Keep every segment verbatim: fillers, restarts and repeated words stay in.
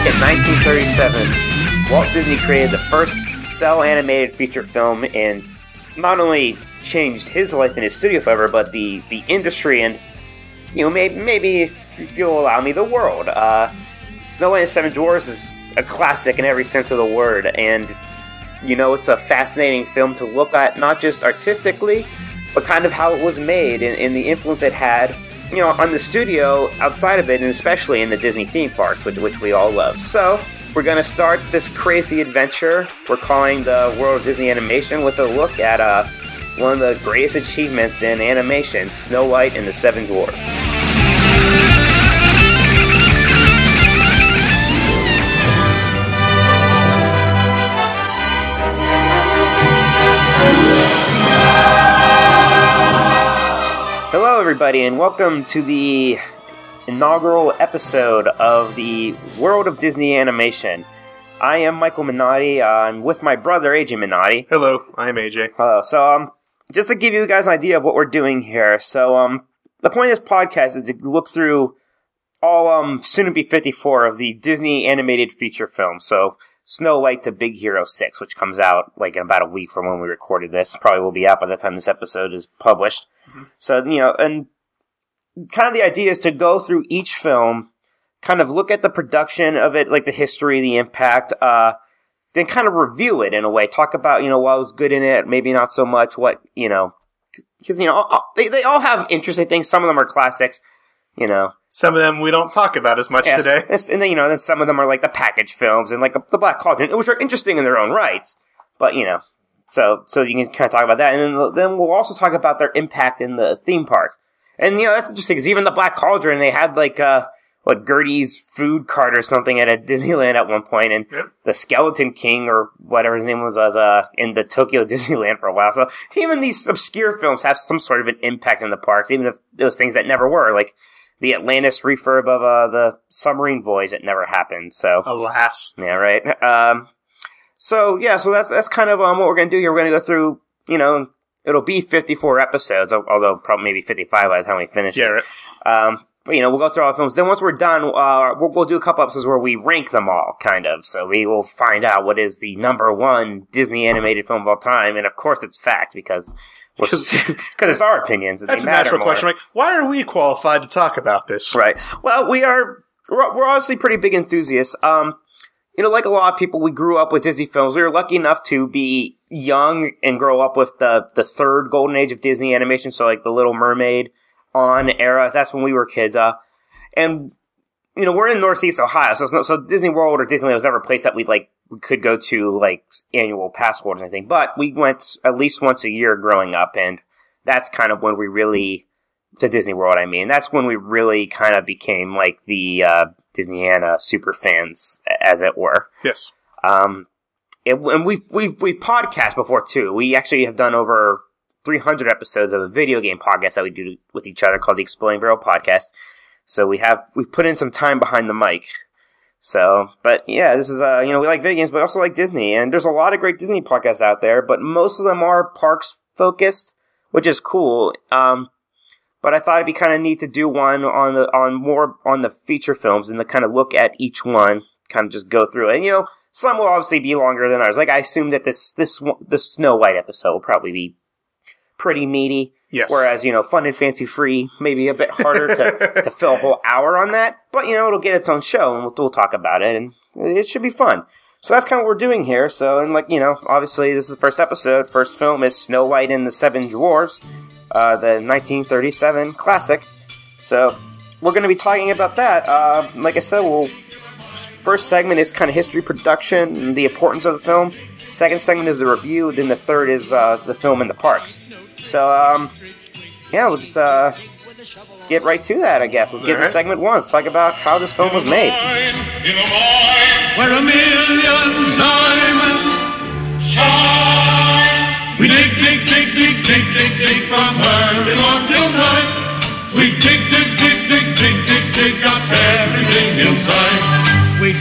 Back in nineteen thirty-seven, Walt Disney created the first cel-animated feature film and not only changed his life and his studio forever, but the, the industry and, you know, maybe, maybe if you'll allow me, the world. Uh, Snow White and the Seven Dwarfs is a classic in every sense of the word, and, you know, it's a fascinating film to look at, not just artistically, but kind of how it was made and, and the influence it had, you know, on the studio, outside of it, and especially in the Disney theme parks, which, which we all love. So, we're going to start this crazy adventure we're calling the World of Disney Animation with a look at uh, one of the greatest achievements in animation, Snow White and the Seven Dwarfs. Hello everybody, and welcome to the inaugural episode of the World of Disney Animation. I am Michael Minotti. Uh, I'm with my brother, A J Minotti. Hello, I'm A J. Hello. So, um, just to give you guys an idea of what we're doing here. So, um, the point of this podcast is to look through all, um, soon-to-be fifty-four of the Disney animated feature films. So, Snow White to Big Hero six, which comes out, like, in about a week from when we recorded this. Probably will be out by the time this episode is published. Mm-hmm. So, you know, and kind of the idea is to go through each film, kind of look at the production of it, like the history, the impact, uh, then kind of review it in a way. Talk about, you know, what was good in it, maybe not so much, what, you know, because, you know, all, they, they all have interesting things. Some of them are classics, you know. Some of them we don't talk about as much yes, today. And then, you know, then some of them are like the package films and like the Black Cauldron, which are interesting in their own rights. But, you know, so so you can kind of talk about that. And then, then we'll also talk about their impact in the theme parks. And, you know, that's interesting because even the Black Cauldron, they had like, uh, what, Gertie's food cart or something at a Disneyland at one point, and yep. the Skeleton King or whatever his name was, was uh, in the Tokyo Disneyland for a while. So even these obscure films have some sort of an impact in the parks, even if those things that never were, like the Atlantis refurb of uh, the submarine voyage that never happened. So alas, yeah, right. Um, so yeah, so that's that's kind of um, what we're gonna do here. We're gonna go through, you know, it'll be fifty-four episodes, although probably maybe fifty-five by the time we finish. Yeah, it. right. Um, But, you know, we'll go through all the films. Then once we're done, uh, we'll, we'll do a couple episodes where we rank them all, kind of. So we will find out what is the number one Disney animated film of all time. And, of course, it's fact, because because it's our opinions. And that's they a matter natural more. question. Like, why are we qualified to talk about this? Right. Well, we are, we're, we're obviously pretty big enthusiasts. Um, you know, like a lot of people, we grew up with Disney films. We were lucky enough to be young and grow up with the, the third golden age of Disney animation. So, like, The Little Mermaid on era. That's when we were kids. Uh, and, you know, we're in Northeast Ohio, so it's not, so Disney World or Disneyland was never a place that we, like, we could go to, like, annual pass holders or anything. But we went at least once a year growing up, and that's kind of when we really, to Disney World, I mean, that's when we really kind of became, like, the, uh, Disneyana super fans, as it were. Yes. Um, it, and we've, we've, we've podcast before, too. We actually have done over three hundred episodes of a video game podcast that we do with each other called the Exploding Barrel Podcast. So we have, we put in some time behind the mic. So, but yeah, this is, uh, you know, we like video games, but we also like Disney. And there's a lot of great Disney podcasts out there, but most of them are parks focused, which is cool. Um, but I thought it'd be kind of neat to do one on the, on more on the feature films and to kind of look at each one, kind of just go through it. And, you know, some will obviously be longer than ours. Like, I assume that this, this, this Snow White episode will probably be pretty meaty. Yes. Whereas, you know, Fun and Fancy Free, maybe a bit harder to, to fill a whole hour on that. But, you know, it'll get its own show, and we'll, we'll talk about it, and it should be fun. So that's kind of what we're doing here. So, and like, you know, obviously this is the first episode. First film is Snow White and the Seven Dwarfs, uh, the nineteen thirty-seven classic. So we're going to be talking about that. Uh, like I said, we'll first segment is kind of history, production, and the importance of the film. Second segment is the review. Then the third is uh, the film in the parks. So, um, yeah, we'll just uh, get right to that, I guess. Let's get to segment one. Let's talk about how this film was made. In a mine where a million diamonds shine. We dig, dig, dig, dig, dig, dig, dig from early morn till night. We dig, dig, dig, dig, dig, dig, dig up everything inside. We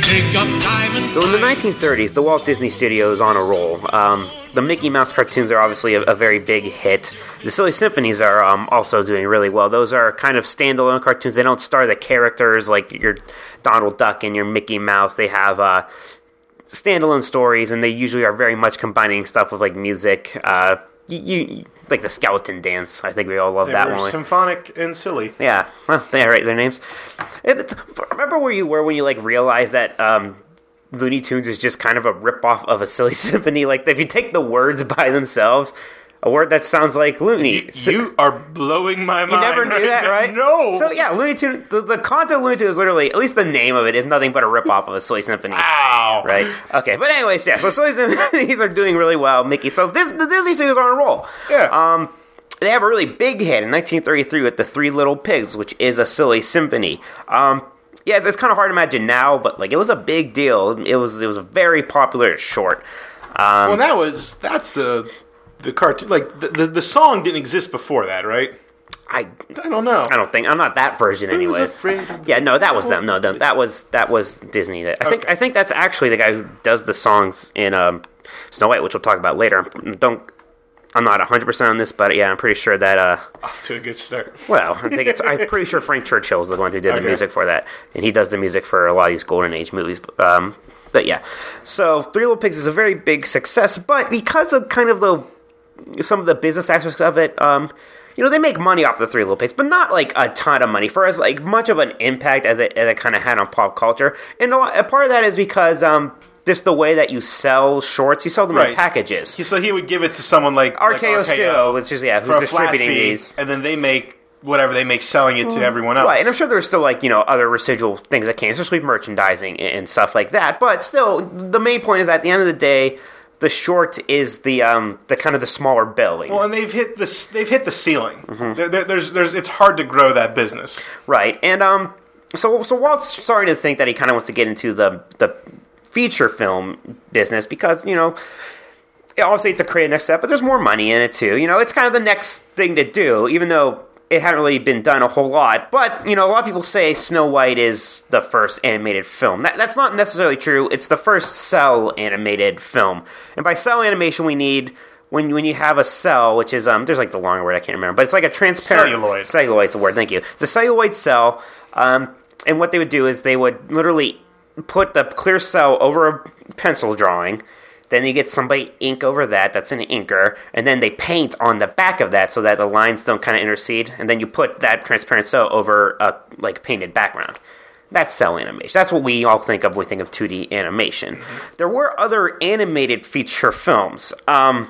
Dig up diamonds. So in the nineteen thirties, the Walt Disney Studios on a roll. Um, the Mickey Mouse cartoons are obviously a, a very big hit. The Silly Symphonies are um, also doing really well. Those are kind of standalone cartoons. They don't star the characters like your Donald Duck and your Mickey Mouse. They have uh, standalone stories, and they usually are very much combining stuff with like music. Uh, you, you like the Skeleton Dance. I think we all love They that were one. symphonic and silly. Yeah, well, they write their names. It, remember where you were when you like realized that um, Looney Tunes is just kind of a ripoff of a Silly Symphony? Like, if you take the words by themselves, a word that sounds like Looney. You, you are blowing my You mind. never knew right that, now. right? No. So yeah, Looney Tunes. The, the concept of Looney Tunes is literally, at least the name of it, is nothing but a ripoff of a Silly Symphony. Ow. Right. Okay. But anyways, yeah. So Silly Symphonies are doing really well. Mickey. So this, the Disney Studios are on a roll. Yeah. Um. They have a really big hit in nineteen thirty-three with The Three Little Pigs, which is a Silly Symphony. Um. Yeah, it's, it's kind of hard to imagine now, but like it was a big deal. It was it was a very popular short. Um, well, that was that's the the cartoon. Like the, the the song didn't exist before that, right? I I don't know. I don't think I'm not that version Who's anyways. afraid of- Yeah, no, that was them. No, that that was that was Disney. I think Okay. I think that's actually the guy who does the songs in um, Snow White, which we'll talk about later. Don't I'm not one hundred percent on this, but yeah, I'm pretty sure that. Uh, Off to a good start. well, I think it's. I'm pretty sure Frank Churchill is the one who did Okay. the music for that, and he does the music for a lot of these Golden Age movies. Um, but yeah, so Three Little Pigs is a very big success, but because of kind of the some of the business aspects of it, um, you know, they make money off the Three Little Pigs, but not like a ton of money for as like much of an impact as it as it kind of had on pop culture. And a, lot, a part of that is because um, just the way that you sell shorts, you sell them in Right. packages. So he would give it to someone like R K O like Still, which is yeah, for who's a flat distributing fee, these. and then they make whatever they make selling it to everyone else. Right, and I'm sure there's still, like, you know, other residual things that came, especially merchandising and stuff like that. But still, the main point is, at the end of the day, the short is the um the kind of the smaller billing. Well, and they've hit the they've hit the ceiling. Mm-hmm. There, there, there's there's it's hard to grow that business. Right, and um, so so Walt's starting to think that he kind of wants to get into the the feature film business because, you know, obviously it's a creative next step, but there's more money in it too. You know, it's kind of the next thing to do, even though it hadn't really been done a whole lot. But, you know, a lot of people say Snow White is the first animated film. That, that's not necessarily true. It's the first cell animated film. And by cell animation, we need, when when you have a cell, which is, um, there's like the longer word, I can't remember, but it's like a transparent... Celluloid. Celluloid's the word, thank you. It's a celluloid cell, um, and what they would do is they would literally put the clear cell over a pencil drawing. Then you get somebody ink over that. That's an inker. And then they paint on the back of that so that the lines don't kind of intercede. And then you put that transparent cell over a like painted background. That's cell animation. That's what we all think of when we think of two D animation. Mm-hmm. There were other animated feature films. Um,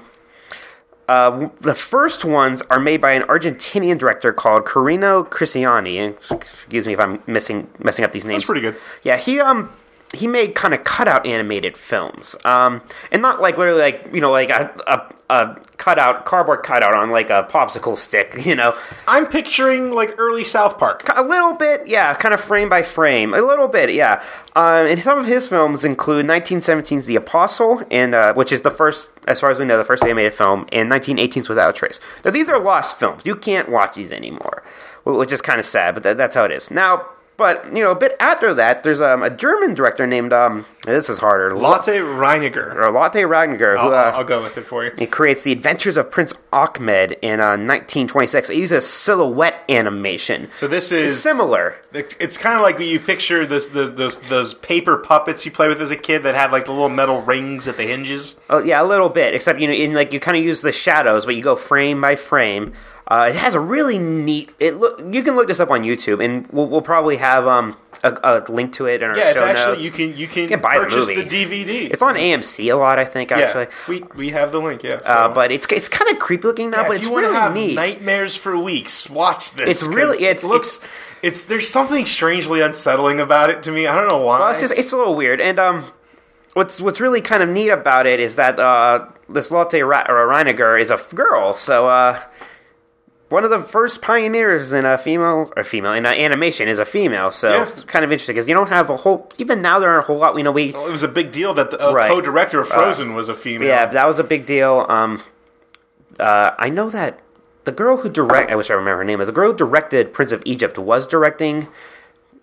uh, the first ones are made by an Argentinian director called Corino Cristiani. And excuse me if I'm missing messing up these names. That's pretty good. Yeah, he um he made kind of cutout animated films, um, and not like literally like you know like a, a a cutout cardboard cutout on like a popsicle stick. You know, I'm picturing like early South Park. a little bit, yeah, kind of frame by frame, a little bit, yeah. Um, and some of his films include nineteen seventeen's The Apostle, and uh, which is the first, as far as we know, the first animated film, and nineteen eighteen's Without a Trace. Now these are lost films; you can't watch these anymore, which is kind of sad, but that, that's how it is now. But, you know, a bit after that, there's um, a German director named, um, this is harder, Lotte Reiniger. or Lotte Reiniger, who I'll, uh, I'll go with it for you. he creates The Adventures of Prince Ahmed in uh, nineteen twenty-six. He uses silhouette animation. So this is Similar. It's kind of like you picture this, those, those those paper puppets you play with as a kid that have like the little metal rings at the hinges. Oh, yeah, a little bit, except, you know, in, like, you kind of use the shadows, but you go frame by frame. Uh, it has a really neat. It look. You can look this up on YouTube, and we'll, we'll probably have um a, a link to it in our Yeah, it's show actually notes. you can you can, You can buy the purchase movie. the D V D. It's on A M C a lot, I think. Actually, yeah, we we have the link. Yeah, so. uh, but it's it's kind of creepy looking now, Yeah, but if it's you want really to have neat. nightmares for weeks, watch this. It's 'cause really- it's- it looks. It's there's something strangely unsettling about it to me. I don't know why. Well, it's just it's a little weird, and um, what's what's really kind of neat about it is that uh, this Lotte Ra- or Reiniger is a f- girl, so uh. One of the first pioneers in a female or female in uh, animation is a female, so Yeah. it's kind of interesting because you don't have a whole. Even now, there are a whole lot. You know, we Well, it was a big deal that the uh, Right. co-director of Frozen was a female. yeah, that was a big deal. Um, uh, I know that the girl who direct I wish I remember her name. The girl who directed Prince of Egypt was directing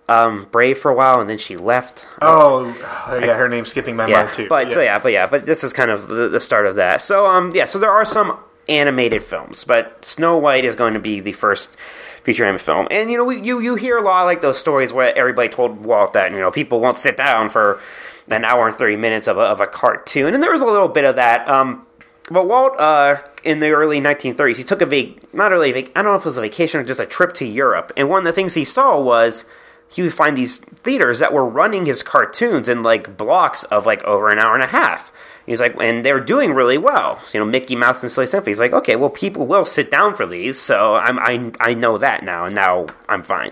um, Brave for a while, and then she left. Oh, yeah, her name's skipping my Yeah, mind too. but so yeah, but yeah, but this is kind of the, the start of that. So um, yeah, so there are some animated films, but Snow White is going to be the first feature animated film. And you know, we, you you hear a lot of like those stories where everybody told Walt that you know people won't sit down for an hour and thirty minutes of a, of a cartoon, and there was a little bit of that. Um, but Walt, uh, in the early nineteen thirties, he took a vac- not really a vac- I don't know if it was a vacation or just a trip to Europe, and one of the things he saw was he would find these theaters that were running his cartoons in like blocks of like over an hour and a half. He's like, and they're doing really well. You know, Mickey Mouse and Silly Symphony. He's like, okay, well, people will sit down for these, so I'm, I I know that now, and now I'm fine.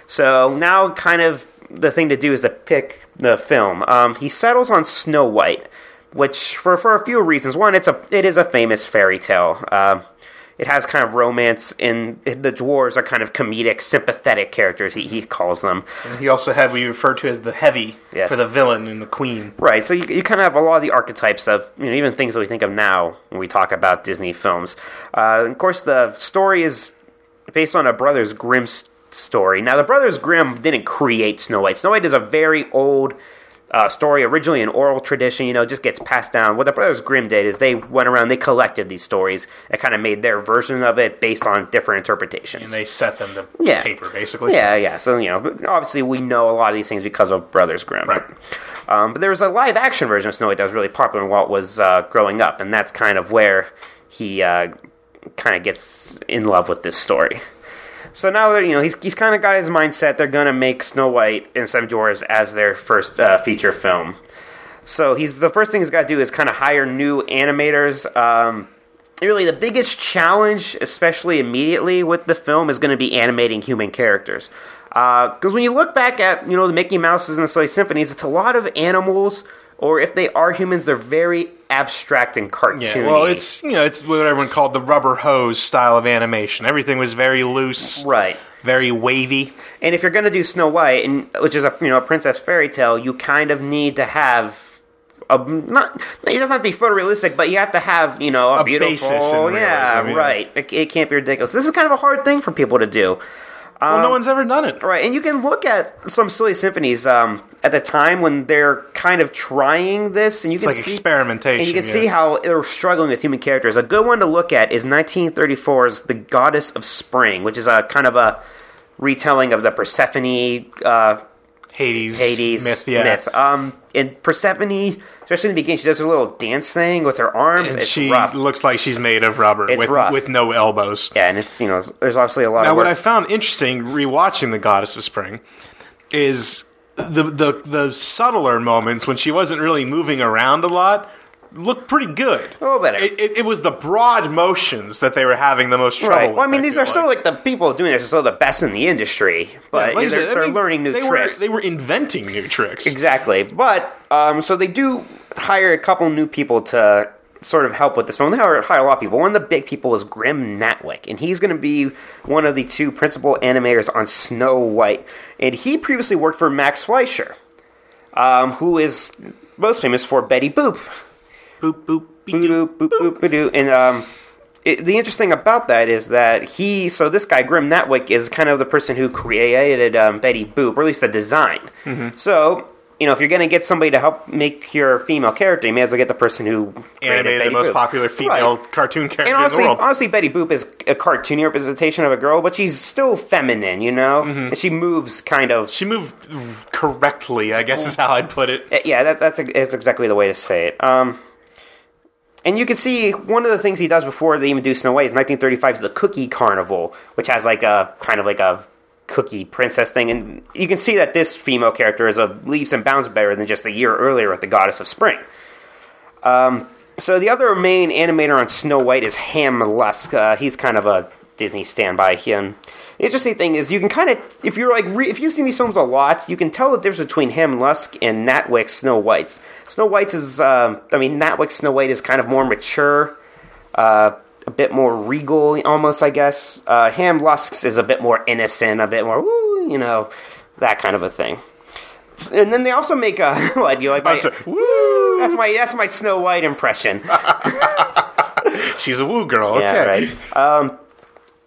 So now, kind of the thing to do is to pick the film. Um, he settles on Snow White, which for for a few reasons. One, it's a it is a famous fairy tale. Uh, It has kind of romance, and the dwarves are kind of comedic, sympathetic characters, he, he calls them. And he also had what you refer to as the heavy Yes. for the villain and the queen. Right, so you, you kind of have a lot of the archetypes of, you know, even things that we think of now when we talk about Disney films. Uh, of course, the story is based on a Brothers Grimm s- story. Now, the Brothers Grimm didn't create Snow White. Snow White is a very old Uh, story, originally an oral tradition, you know, just gets passed down. What the Brothers Grimm did is they went around, they collected these stories, and kind of made their version of it based on different interpretations. And they set them to Yeah. paper, basically. Yeah, yeah. So, you know, but obviously we know a lot of these things because of Brothers Grimm. Right. But, um, but there was a live-action version of Snow White that was really popular when Walt was uh, growing up, and that's kind of where he uh, kind of gets in love with this story. So now that, you know, he's he's kind of got his mindset, they're going to make Snow White and Seven Dwarfs as their first uh, feature film. So he's the first thing he's got to do is kind of hire new animators. Um, really, the biggest challenge, especially immediately with the film, is going to be animating human characters. Because uh, when you look back at, you know, the Mickey Mouses and the Silly Symphonies, it's a lot of animals, or if they are humans, they're very abstract and cartoony. Yeah, well, it's, you know, it's what everyone called the rubber hose style of animation. Everything was very loose. Right. Very wavy. And if you're going to do Snow White, and which is a, you know, a princess fairy tale, you kind of need to have a, not, it doesn't have to be photorealistic, but you have to have, you know, a, A beautiful, basis in yeah, realism, yeah. right. It, it can't be ridiculous. This is kind of a hard thing for people to do. Well, Um, no one's ever done it. Right, and you can look at some Silly Symphonies um, at the time when they're kind of trying this, and you It's can like see, experimentation. and you can yeah. see how they're struggling with human characters. A good one to look at is nineteen thirty-four's The Goddess of Spring, which is a kind of a retelling of the Persephone uh, Hades, Hades myth. Yeah. myth. Um, and Persephone, especially in the beginning, she does her little dance thing with her arms. And it's she rough. looks like she's made of rubber It's with, rough. with no elbows. Yeah, and it's, you know, there's obviously a lot Now, of what I work. found interesting rewatching The Goddess of Spring is the the the subtler moments when she wasn't really moving around a lot looked pretty good. A little better. It, it, it was the broad motions that they were having the most trouble Right. with. Well, I mean, these feel are still like the people doing this are still the best in the industry, but Yeah, like I they're, said, I they're mean, learning new they tricks. Were, they were inventing new tricks. Exactly. But, um, so they do hire a couple new people to sort of help with this film. They hire, hire a lot of people. One of the big people is Grim Natwick, and he's going to be one of the two principal animators on Snow White. And he previously worked for Max Fleischer, um, who is most famous for Betty Boop. Boop, boop, beep, Boop, boop, boop, boop, boop. And um, it, the interesting about that is that he, so this guy, Grim Natwick, is kind of the person who created um, Betty Boop, or at least the design. Mm-hmm. So, you know, if you're going to get somebody to help make your female character, you may as well get the person who created Animated Betty the most Boop. popular female Right. cartoon character And honestly, in the world. honestly, Betty Boop is a cartoony representation of a girl, but she's still feminine, you know? Mm-hmm. And she moves kind of... She moved correctly, I guess is how I'd put it. Uh, Yeah, that, that's, that's exactly the way to say it. Um, and you can see one of the things he does before they even do Snow White is nineteen thirty-five's The Cookie Carnival, which has like a kind of like a cookie princess thing. And you can see that this female character is a leaps and bounds better than just a year earlier with The Goddess of Spring. Um, so the other main animator on Snow White is Ham Lusk. Uh, he's kind of a Disney standby. Him. The interesting thing is you can kind of, if you're like, re- if you've seen these films a lot, you can tell the difference between Ham Lusk and Natwick's Snow White's. Snow White's is, um, I mean, Natwick's Snow White is kind of more mature, uh, a bit more regal, almost, I guess. Uh, Ham Lusk's is a bit more innocent, a bit more, woo, you know, that kind of a thing. And then they also make a, what do you like? My, I was like, woo! that's my that's my Snow White impression. She's a woo girl, okay. Yeah, right. Um,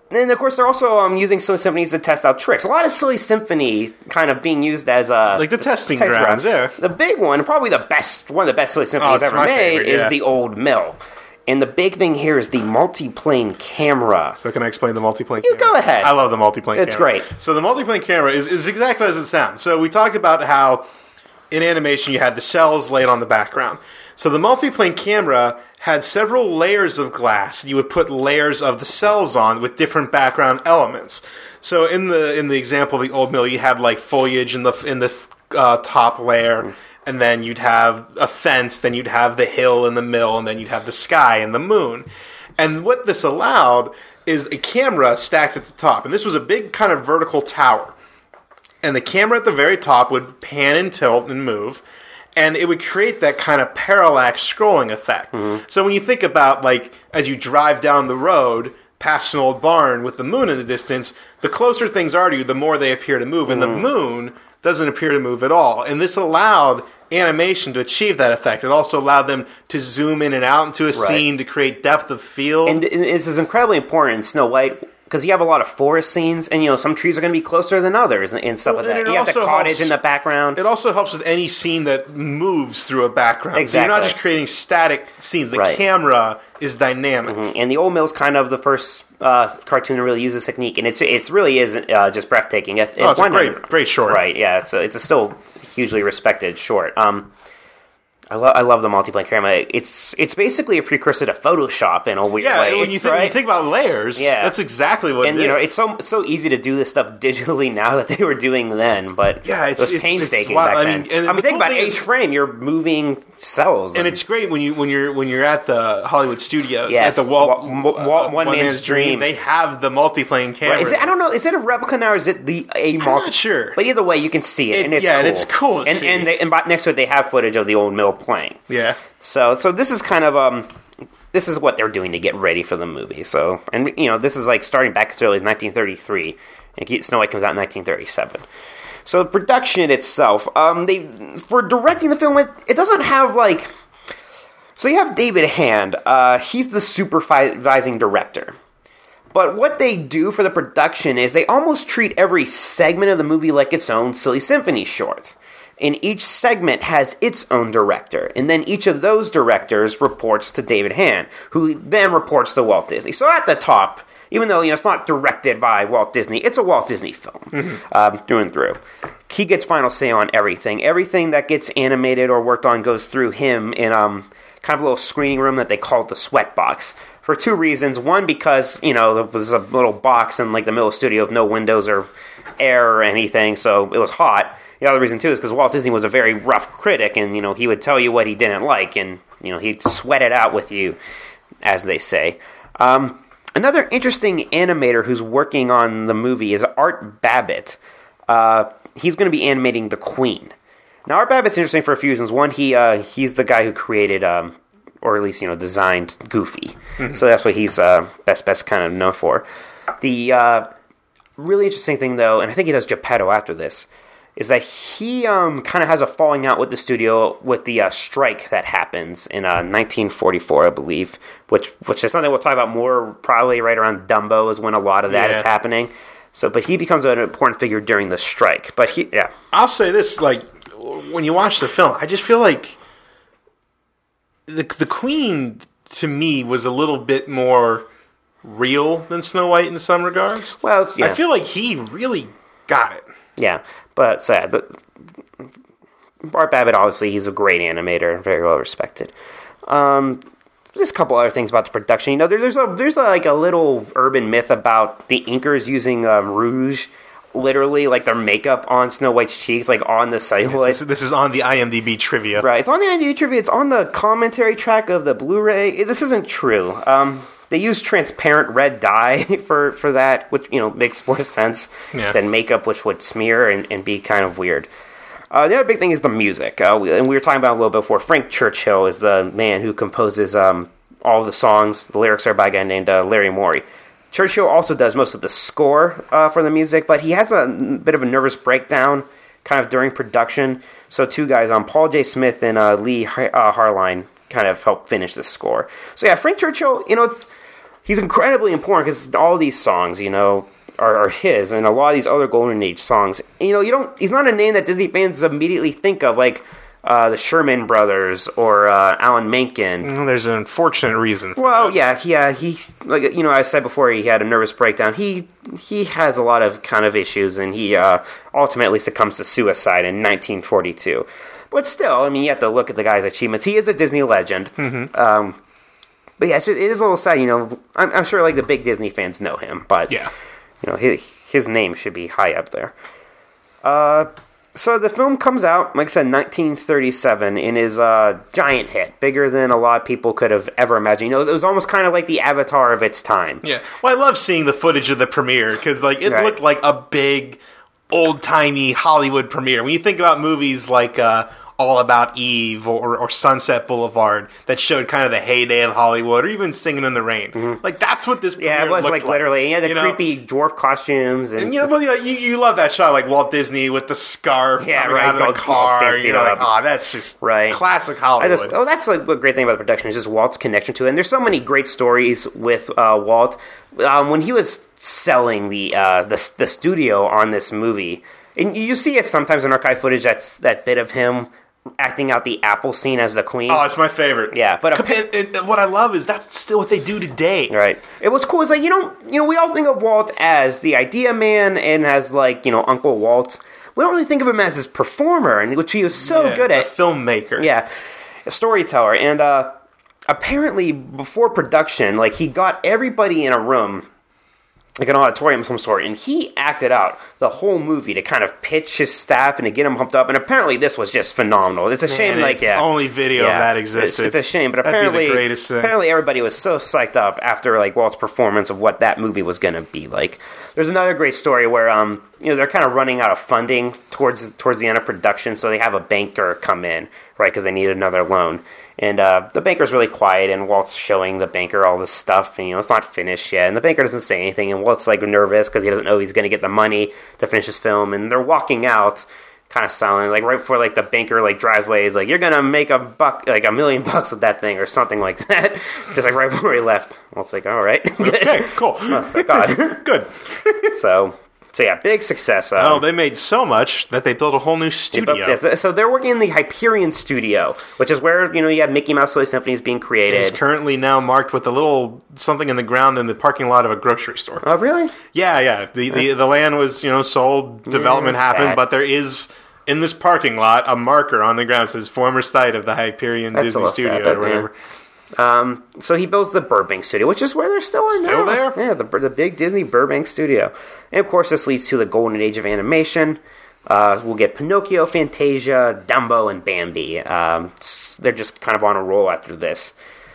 And of course, they're also um, using Silly Symphonies to test out tricks. A lot of Silly Symphony kind of being used as a Like the testing test grounds, yeah. The big one, probably the best, one of the best Silly Symphonies Oh, it's ever my made, favorite, is yeah. the Old Mill. And the big thing here is the multi-plane camera. So can I explain the multiplane You camera? go ahead. I love the multiplane It's camera. great. So the multiplane camera is, is exactly as it sounds. So we talked about how in animation you had the cells laid on the background. So the multiplane camera had several layers of glass. You would put layers of the cells on with different background elements. So in the in the example of the Old Mill, you had like foliage in the in the uh, top layer, and then you'd have a fence, then you'd have the hill and the mill, and then you'd have the sky and the moon. And what this allowed is a camera stacked at the top. And this was a big kind of vertical tower. And the camera at the very top would pan and tilt and move. And it would create that kind of parallax scrolling effect. Mm-hmm. So when you think about, like, as you drive down the road past an old barn with the moon in the distance, the closer things are to you, the more they appear to move. And mm-hmm. the moon doesn't appear to move at all. And this allowed animation to achieve that effect. It also allowed them to zoom in and out into a right. scene to create depth of field. And this is incredibly important in Snow White, because you have a lot of forest scenes, and you know some trees are going to be closer than others, and, and stuff well, like that. You have the cottage helps, in the background. It also helps with any scene that moves through a background. Exactly. So you're not just creating static scenes. The right. camera is dynamic. Mm-hmm. And the Old Mill's kind of the first uh, cartoon to really use this technique, and it's it's really is uh, just breathtaking. It's, oh, it's one a great, great short. Right? Yeah, it's a, it's a still hugely respected short. Um, I love I love the multiplane camera. It's it's basically a precursor to Photoshop in a weird yeah, way. Yeah, when you think, right? when you think about layers, yeah. that's exactly what and, it you know, is. it's so so easy to do this stuff digitally now that they were doing then, but yeah, it's, it was it's painstaking it's, back I then. mean, and I mean, think cool about is, each frame, you're moving cells. And, and it's great when you when you're when you're at the Hollywood Studios yes. at the Walt, Walt, Walt, uh, One, Man's, Man's Dream. Dream. They have the multiplane camera. Right. Is it, I don't know. Is it a replica now, or is it the a multi? I'm not sure. But either way, you can see it, it and it's yeah, cool. and it's cool. To and see. and, they, and next to it, they have footage of the Old Mill playing. Yeah. So, so this is kind of um, this is what they're doing to get ready for the movie. So, and you know, this is like starting back as early as nineteen thirty-three, and Snow White comes out in nineteen thirty-seven. So, the production itself, um, they for directing the film, it, it doesn't have like. So you have David Hand. Uh, he's the supervising director. But what they do for the production is they almost treat every segment of the movie like its own Silly Symphony short. And each segment has its own director. And then each of those directors reports to David Hand, who then reports to Walt Disney. So at the top, even though you know it's not directed by Walt Disney, it's a Walt Disney film, mm-hmm. um, through and through. He gets final say on everything. Everything that gets animated or worked on goes through him in um, kind of a little screening room that they call the sweat box. For two reasons. One, because, you know, there was a little box in like the middle of the studio with no windows or air or anything, so it was hot. The other reason, too, is because Walt Disney was a very rough critic, and, you know, he would tell you what he didn't like, and, you know, he'd sweat it out with you, as they say. Um, another interesting animator who's working on the movie is Art Babbitt. Uh, he's going to be animating the Queen. Now, Art Babbitt's interesting for a few reasons. One, he uh, he's the guy who created, um, or at least, you know, designed Goofy. Mm-hmm. So that's what he's uh, best, best kind of known for. The uh, really interesting thing, though, and I think he does Geppetto after this, is that he um, kind of has a falling out with the studio with the uh, strike that happens in uh, nineteen forty-four, I believe, which which is something we'll talk about more probably right around Dumbo is when a lot of that yeah. is happening. So, but he becomes an important figure during the strike. But he, yeah, I'll say this: like when you watch the film, I just feel like the the Queen to me was a little bit more real than Snow White in some regards. Well, yeah. I feel like he really got it. Yeah, but so yeah, the, Art Babbitt, obviously, he's a great animator, very well respected. Um, there's a couple other things about the production. You know, there, there's a there's a, like a little urban myth about the inkers using um, rouge, literally like their makeup on Snow White's cheeks, like on the celluloid. Yes, this, this is on the IMDb trivia, right? It's on the IMDb trivia. It's on the commentary track of the Blu-ray. This isn't true. Um, They use transparent red dye for, for that, which, you know, makes more sense yeah. than makeup, which would smear and, and be kind of weird. Uh, the other big thing is the music. Uh, we, and we were talking about it a little bit before. Frank Churchill is the man who composes um, all the songs. The lyrics are by a guy named uh, Larry Morey. Churchill also does most of the score uh, for the music, but he has a bit of a nervous breakdown kind of during production. So two guys, um, Paul J. Smith and uh, Lee uh, Harline, kind of help finish the score. So yeah, Frank Churchill, you know, it's he's incredibly important because all these songs, you know, are, are his, and a lot of these other Golden Age songs. You know, you don't. He's not a name that Disney fans immediately think of, like uh, the Sherman Brothers or uh, Alan Menken. Well, there's an unfortunate reason for Well, that. yeah, yeah, he like you know I said before he had a nervous breakdown. He he has a lot of kind of issues, and he uh, ultimately succumbs to suicide in nineteen forty-two. But still, I mean, you have to look at the guy's achievements. He is a Disney legend. Mm-hmm. Um, but yeah, it's just, it is a little sad. You know, I'm, I'm sure like the big Disney fans know him, but Yeah. you know, his his name should be high up there. Uh. So the film comes out, like I said, nineteen thirty-seven, and is a giant hit, bigger than a lot of people could have ever imagined. You know, it was almost kind of like the Avatar of its time. Yeah. Well, I love seeing the footage of the premiere because, like, it Right. looked like a big, old-timey Hollywood premiere. When you think about movies like uh, All About Eve or, or Sunset Boulevard that showed kind of the heyday of Hollywood, or even Singing in the Rain, Mm-hmm. like that's what this premiere Yeah, it was looked like literally, yeah, the you know? creepy dwarf costumes, and, And you know, but, you, know you, you love that shot, like Walt Disney with the scarf Yeah, coming right, out of all- the all car. fancy You know, like, up. oh, that's just Right. classic I Hollywood. just, oh, that's like a great thing about the production is just Walt's connection to it. And there's so many great stories with uh, Walt um, when he was selling the, uh, the the studio on this movie. And you see it sometimes in archive footage. That's that bit of him acting out the Apple scene as the Queen. Oh, it's my favorite. Yeah, but a- and, and, and what I love is that's still what they do today. Right. It was cool. It's like, you know, you know, we all think of Walt as the idea man and as like, you know, Uncle Walt. We don't really think of him as this performer, and which he was so Yeah, good a at. filmmaker. Yeah, a storyteller. And uh, apparently, before production, like he got everybody in a room, like an auditorium of some sort, and he acted out the whole movie to kind of pitch his staff and to get them pumped up. And apparently, this was just phenomenal. It's a shame, Man, like if yeah, only video yeah, of that it's, existed. it's a shame, but That'd be the apparently, greatest thing. apparently everybody was so psyched up after like Walt's performance of what that movie was going to be like. There's another great story where um you know they're kind of running out of funding towards towards the end of production, so they have a banker come in, right, because they need another loan. And uh, the banker's really quiet, and Walt's showing the banker all this stuff, and you know it's not finished yet. And the banker doesn't say anything, and Walt's like nervous because he doesn't know he's going to get the money to finish his film. And they're walking out, kind of silent, like right before like the banker like drives away. He's like, "You're gonna make a buck, like a million bucks with that thing," or something like that. Just like right before he left. Walt's like, "All right, Okay, cool. oh, thank God." Good. So, so yeah, big success. Um, Oh, they made so much that they built a whole new studio. But- so they're working in the Hyperion studio, which is where you know you have Mickey Mouse Silly Symphonies being created. It's currently now marked with a little something in the ground in the parking lot of a grocery store. Oh, really? Yeah, yeah. The, the the land was, you know, sold, development Yeah, happened, sad. but there is in this parking lot a marker on the ground that says former site of the Hyperion That's a Disney little Studio sad, but, or whatever. Um, so he builds the Burbank studio, which is where they're still in Still now. there? Yeah, the the big Disney Burbank studio. And of course, this leads to the golden age of animation. Uh, we'll get Pinocchio, Fantasia, Dumbo, and Bambi. Um, s- they're just kind of on a roll after this.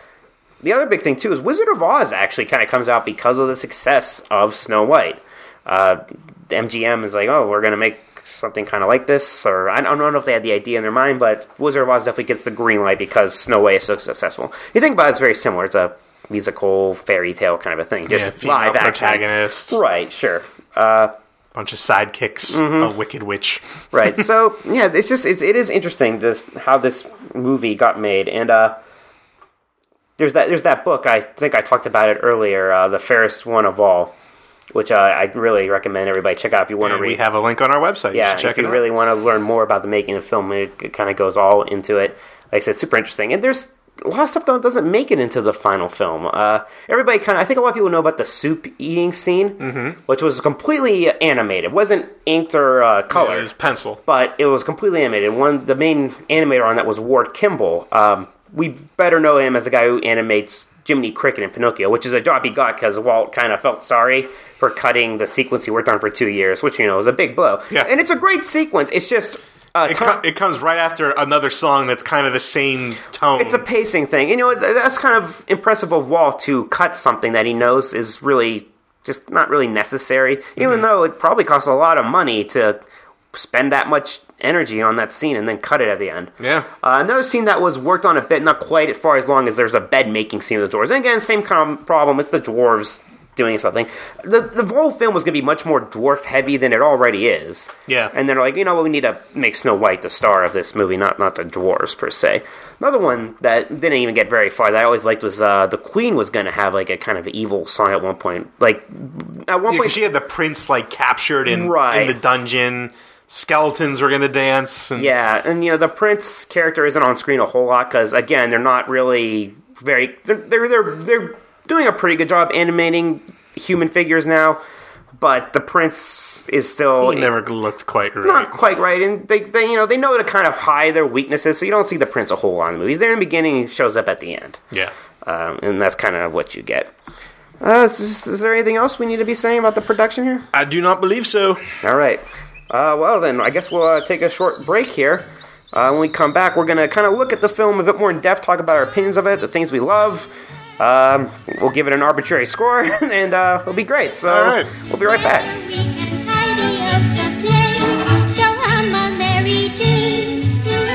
The other big thing, too, is Wizard of Oz actually kind of comes out because of the success of Snow White. Uh, M G M is like, oh, we're going to make something kind of like this, or I don't know if they had the idea in their mind, but Wizard of Oz definitely gets the green light because Snow White is so successful. You think about it, it's very similar. It's a musical, fairy tale kind of a thing. Yeah, Just female live action. protagonist, Right, sure. Uh, bunch of sidekicks, Mm-hmm. a wicked witch. right, so, yeah, it's just, it's, it is interesting this how this movie got made, and, uh, there's that, there's that book, I think I talked about it earlier, uh, The Fairest One of All, which uh, I really recommend everybody check out if you want to And read. we have a link on our website. Yeah, you should check if it you out. really want to learn more about the making of film, it, it kind of goes all into it. Like I said, super interesting. And there's a lot of stuff that doesn't make it into the final film. Uh, everybody kind of, I think a lot of people know about the soup eating scene, mm-hmm. which was completely animated. It wasn't inked or uh, Yeah, colored, it was pencil. but it was completely animated. One, the main animator on that was Ward Kimball. Um, we better know him as the guy who animates Jiminy Cricket and Pinocchio, which is a job he got because Walt kind of felt sorry for cutting the sequence he worked on for two years, which, you know, is a big blow. Yeah. And it's a great sequence. It's just... Uh, It, Tom- co- it comes right after another song that's kind of the same tone. it's a pacing thing. And, you know, th- that's kind of impressive of Walt to cut something that he knows is really just not really necessary, even Mm-hmm. though it probably costs a lot of money to spend that much energy on that scene and then cut it at the end. Yeah. Uh, another scene that was worked on a bit, not quite as far as long as there's a bed making scene with the dwarves. And again, same kind of problem. It's the dwarves. doing something. The the whole film was going to be much more dwarf heavy than it already is. Yeah. And they're like, you know what, we need to make Snow White the star of this movie, not not the dwarves per se. Another one that didn't even get very far that I always liked was uh, the Queen was going to have like a kind of evil song at one point. Like at one Yeah, point, she had the prince like captured in Right. in the dungeon. Skeletons were going to dance. And yeah, and you know the Prince character isn't on screen a whole lot because again, they're not really very. They're they're they're, they're doing a pretty good job animating human figures now, but the Prince is still he never looked quite right. not quite right, and they, they you know they know to kind of hide their weaknesses, so you don't see the Prince a whole lot in the movies. There in the beginning, he shows up at the end, Yeah. um, and that's kind of what you get. Uh, is, is there anything else we need to be saying about the production here? I do not believe so. All right. Uh, well, then, I guess we'll uh, take a short break here. Uh, when we come back, we're going to kind of look at the film a bit more in depth, talk about our opinions of it, the things we love. Um, we'll give it an arbitrary score, and uh, it'll be great. So All right. We'll be right back. We can tidy up the place, so I'm a merry day.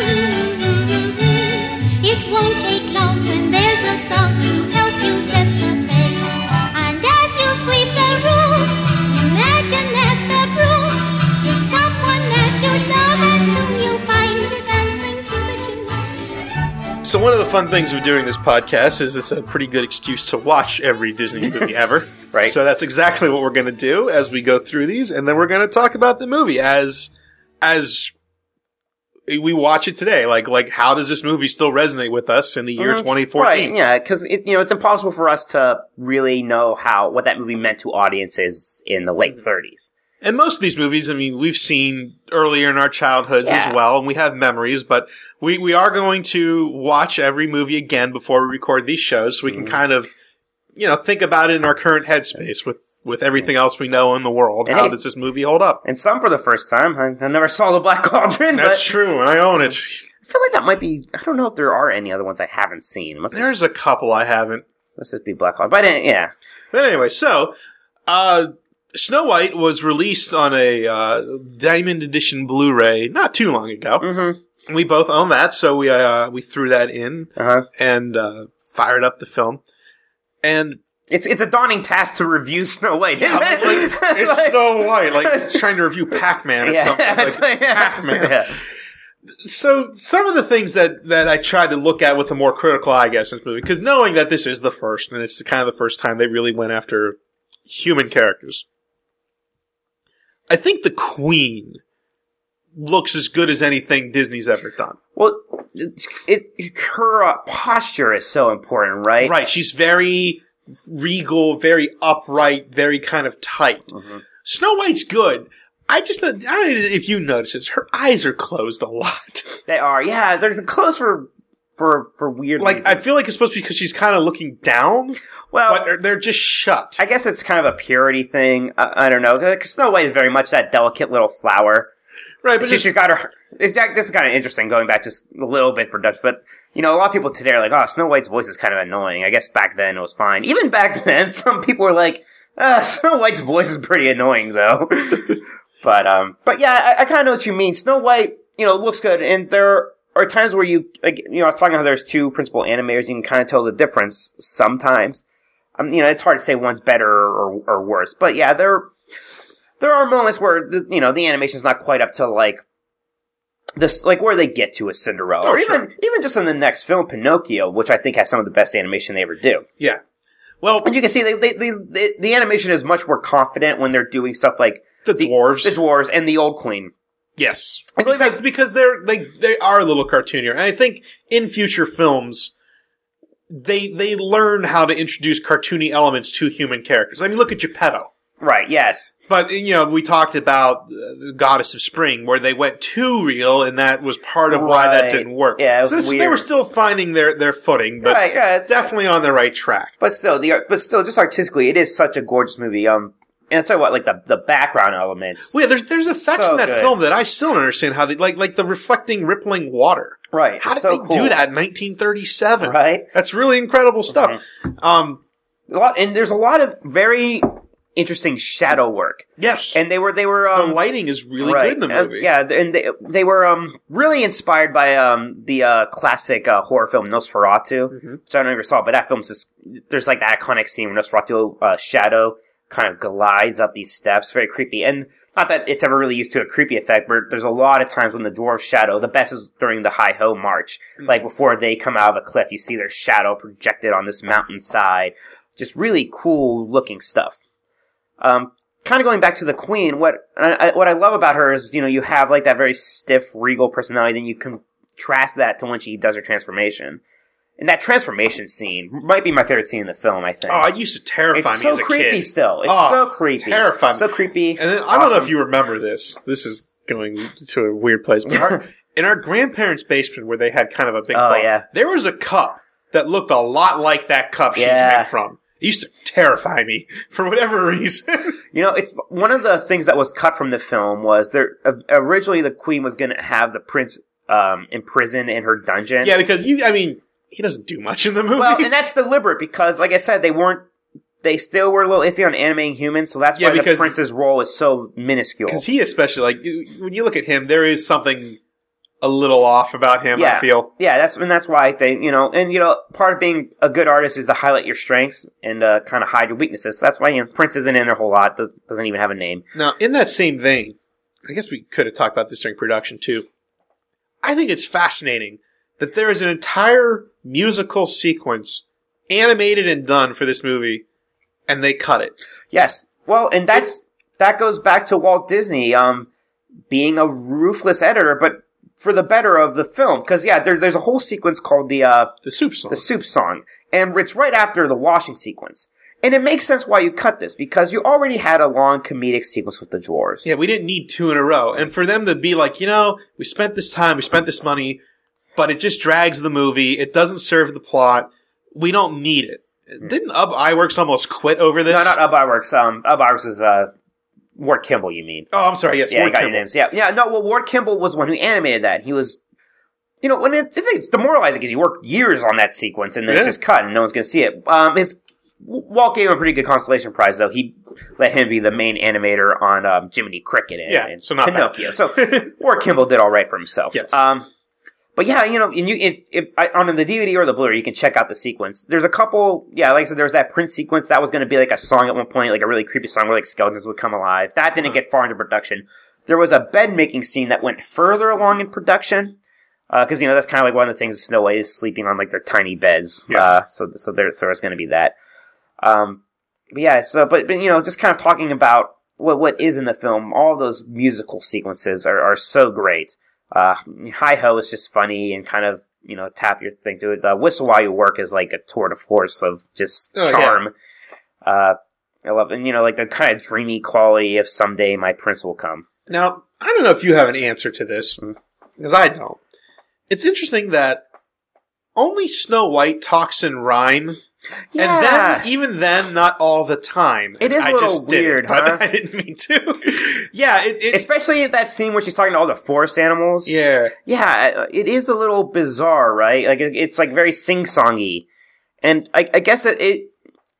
It won't take long when there's a song to help you set the pace. And as you sweep the room, imagine that the broom is someone that you love, and soon you'll find you're dancing to the tune. So one of the fun things of doing this podcast is it's a pretty good excuse to watch every Disney movie ever. Right. So that's exactly what we're going to do as we go through these, and then we're going to talk about the movie as as we watch it today. Like, like how does this movie still resonate with us in the year Mhm. twenty fourteen? Right, yeah, because it, you know it's impossible for us to really know how what that movie meant to audiences in the late thirties. And most of these movies, I mean, we've seen earlier in our childhoods Yeah. as well, and we have memories, but we, we are going to watch every movie again before we record these shows, so we can Mm-hmm. kind of, you know, think about it in our current headspace with, with everything else we know in the world. And How hey- does this movie hold up? And some for the first time. I, I never saw The Black Cauldron, That's but true, and I own it. I feel like that might be. I don't know if there are any other ones I haven't seen. Must just, There's a couple I haven't. must just be Black Cauldron. But uh, yeah, But anyway, so, uh, Snow White was released on a uh, Diamond Edition Blu-ray not too long ago. mm-hmm. We both own that, so we uh, we threw that in uh-huh. and uh, fired up the film. And It's it's a daunting task to review Snow White, isn't like, it? it's Like- Snow White, like it's trying to review Pac-Man or yeah, something. Like, Pac-Man. yeah. So some of the things that, that I tried to look at with a more critical eye, I guess, in this movie, because knowing that this is the first, and it's the, kind of the first time they really went after human characters. I think the Queen looks as good as anything Disney's ever done. Well, it's, it her uh, posture is so important, right? Right, she's very regal, very upright, very kind of tight. Mm-hmm. Snow White's good. I just, I don't know if you notice this, her eyes are closed a lot. They are. Yeah, they're close for for for weird. Like, reasons. I feel like it's supposed to be because she's kind of looking down, well, but they're, they're just shut. I guess it's kind of a purity thing. I, I don't know. Because Snow White is very much that delicate little flower. right, but She, just, she's got her. In fact, this is kind of interesting going back just a little bit production, but you know, a lot of people today are like, "Oh, Snow White's voice is kind of annoying." I guess back then it was fine. Even back then, some people were like, uh, "Snow White's voice is pretty annoying, though." but um, but yeah, I, I kind of know what you mean. Snow White, you know, looks good, and there are times where you, like, you know, I was talking how there's two principal animators. You can kind of tell the difference sometimes. Um, you know, it's hard to say one's better or or worse, but yeah, there there are moments where the, you know the animation's not quite up to like. This, like, where they get to a Cinderella, Oh, or sure. even even just in the next film, Pinocchio, which I think has some of the best animation they ever do. yeah. Well, And you can see they, they, they, they, the animation is much more confident when they're doing stuff like the dwarves. the dwarves, and the Old Queen. yes. I believe Because, because they're, they, they are a little cartoonier. And I think in future films, they, they learn how to introduce cartoony elements to human characters. I mean, look at Geppetto. Right? Yes. But, you know, we talked about uh, the Goddess of Spring, where they went too real, and that was part of why that Right. didn't work. Yeah, it was so this, they weird. were still finding their, their footing, but Right, yeah, it's- definitely on the right track. But still, the but still, just artistically, it is such a gorgeous movie. Um, and I'll tell you what, like the the background elements. Well, yeah, there's there's effects So in that good. film that I still don't understand how they like like the reflecting, rippling water. Right. How it's did so they cool. do that in nineteen thirty-seven? Right. That's really incredible stuff. Um, A lot, and there's a lot of very interesting shadow work. Yes. And they were, they were, um, the lighting is really right. good in the Uh, movie. yeah, and they, they were, um, really inspired by, um, the, uh, classic, uh, horror film Nosferatu, Mm-hmm. which I never saw, but that film's just, there's like that iconic scene where Nosferatu, uh, shadow kind of glides up these steps, very creepy. And not that it's ever really used to a creepy effect, but there's a lot of times when the dwarves shadow, the best is during the Hi-Ho March. Mm. Like before they come out of a cliff, you see their shadow projected on this mountainside. Just really cool looking stuff. Um, kind of going back to the Queen, what I, I, what I love about her is, you know, you have like that very stiff, regal personality, then you contrast that to when she does her transformation. And that transformation scene might be my favorite scene in the film, I think. Oh, it used to terrify it's me so as a creepy kid. still. It's oh, so creepy. Terrifying. So creepy. And then, I don't know Awesome. if you remember this. This is going to a weird place. But our, in our grandparents' basement where they had kind of a big Oh, bar, yeah. there was a cup that looked a lot like that cup she Yeah. drank from. It used to terrify me for whatever reason. You know, it's one of the things that was cut from the film was there, uh, originally the Queen was going to have the prince um, imprisoned in her dungeon. Yeah, because you, I mean, he doesn't do much in the movie. Well, and that's deliberate because, like I said, they weren't, they still were a little iffy on animating humans, so that's Yeah, why the because- prince's role is so minuscule. Because he especially, like, you- when you look at him, there is something a little off about him, yeah. I feel. Yeah, that's, and that's why they, you know, and, you know, part of being a good artist is to highlight your strengths and, uh, kind of hide your weaknesses. So that's why, you know, Prince isn't in there a whole lot, does, doesn't even have a name. Now, in that same vein, I guess we could have talked about this during production, too. I think it's fascinating that there is an entire musical sequence animated and done for this movie, and they cut it. Yes. Well, and that's, that goes back to Walt Disney, um, being a ruthless editor, but for the better of the film. Cause yeah, there, there's a whole sequence called the, uh, The soup song. the soup song. And it's right after the washing sequence. And it makes sense why you cut this, because you already had a long comedic sequence with the dwarves. Yeah, we didn't need two in a row. And for them to be like, you know, we spent this time, we spent this money, but it just drags the movie. It doesn't serve the plot. We don't need it. Didn't Ub Iwerks almost quit over this? No, not Ub Iwerks. Um, Ub Iwerks is, uh, Ward Kimball, you mean. Oh, I'm sorry. Yes, Yeah, Ward you got Kimball. your names. Yeah, yeah, no, well, Ward Kimball was one who animated that. He was, you know, when it, it's demoralizing because you work years on that sequence and then it's Yeah. just cut and no one's going to see it. Um, his, Walt gave him a pretty good consolation prize, though. He let him be the main animator on um, Jiminy Cricket and, Yeah, and so not bad. Pinocchio. So Ward Kimball did all right for himself. Yes. Um, but yeah, you know, and you, if, if I, on the D V D or the Blu-ray, you can check out the sequence. There's a couple, yeah, like I said, there's that Prince sequence that was going to be like a song at one point, like a really creepy song where like skeletons would come alive. That didn't Uh-huh. get far into production. There was a bed making scene that went further along in production. Uh, cause, you know, that's kind of like one of the things Snow White is sleeping on, like, their tiny beds. Yes. Uh, so, so there, so there's gonna be that. Um, but yeah, so, but, but, you know, just kind of talking about what, what is in the film, all those musical sequences are, are so great. Uh, Hi-Ho is just funny and kind of, you know, tap your thing to it. Uh, Whistle While You Work is like a tour de force of just Oh, charm. Uh, I love, and, you know, like the kind of dreamy quality of Someday My Prince Will Come. Now, I don't know if you have an answer to this, because I don't. It's interesting that only Snow White talks in rhyme, Yeah. and then even then, not all the time. It is a I little just did it, weird, but huh? I didn't mean to. yeah, it, it, Especially at that scene where she's talking to all the forest animals. yeah. Yeah, it is a little bizarre, right? Like, it- it's like very sing-songy. And I, I guess that it,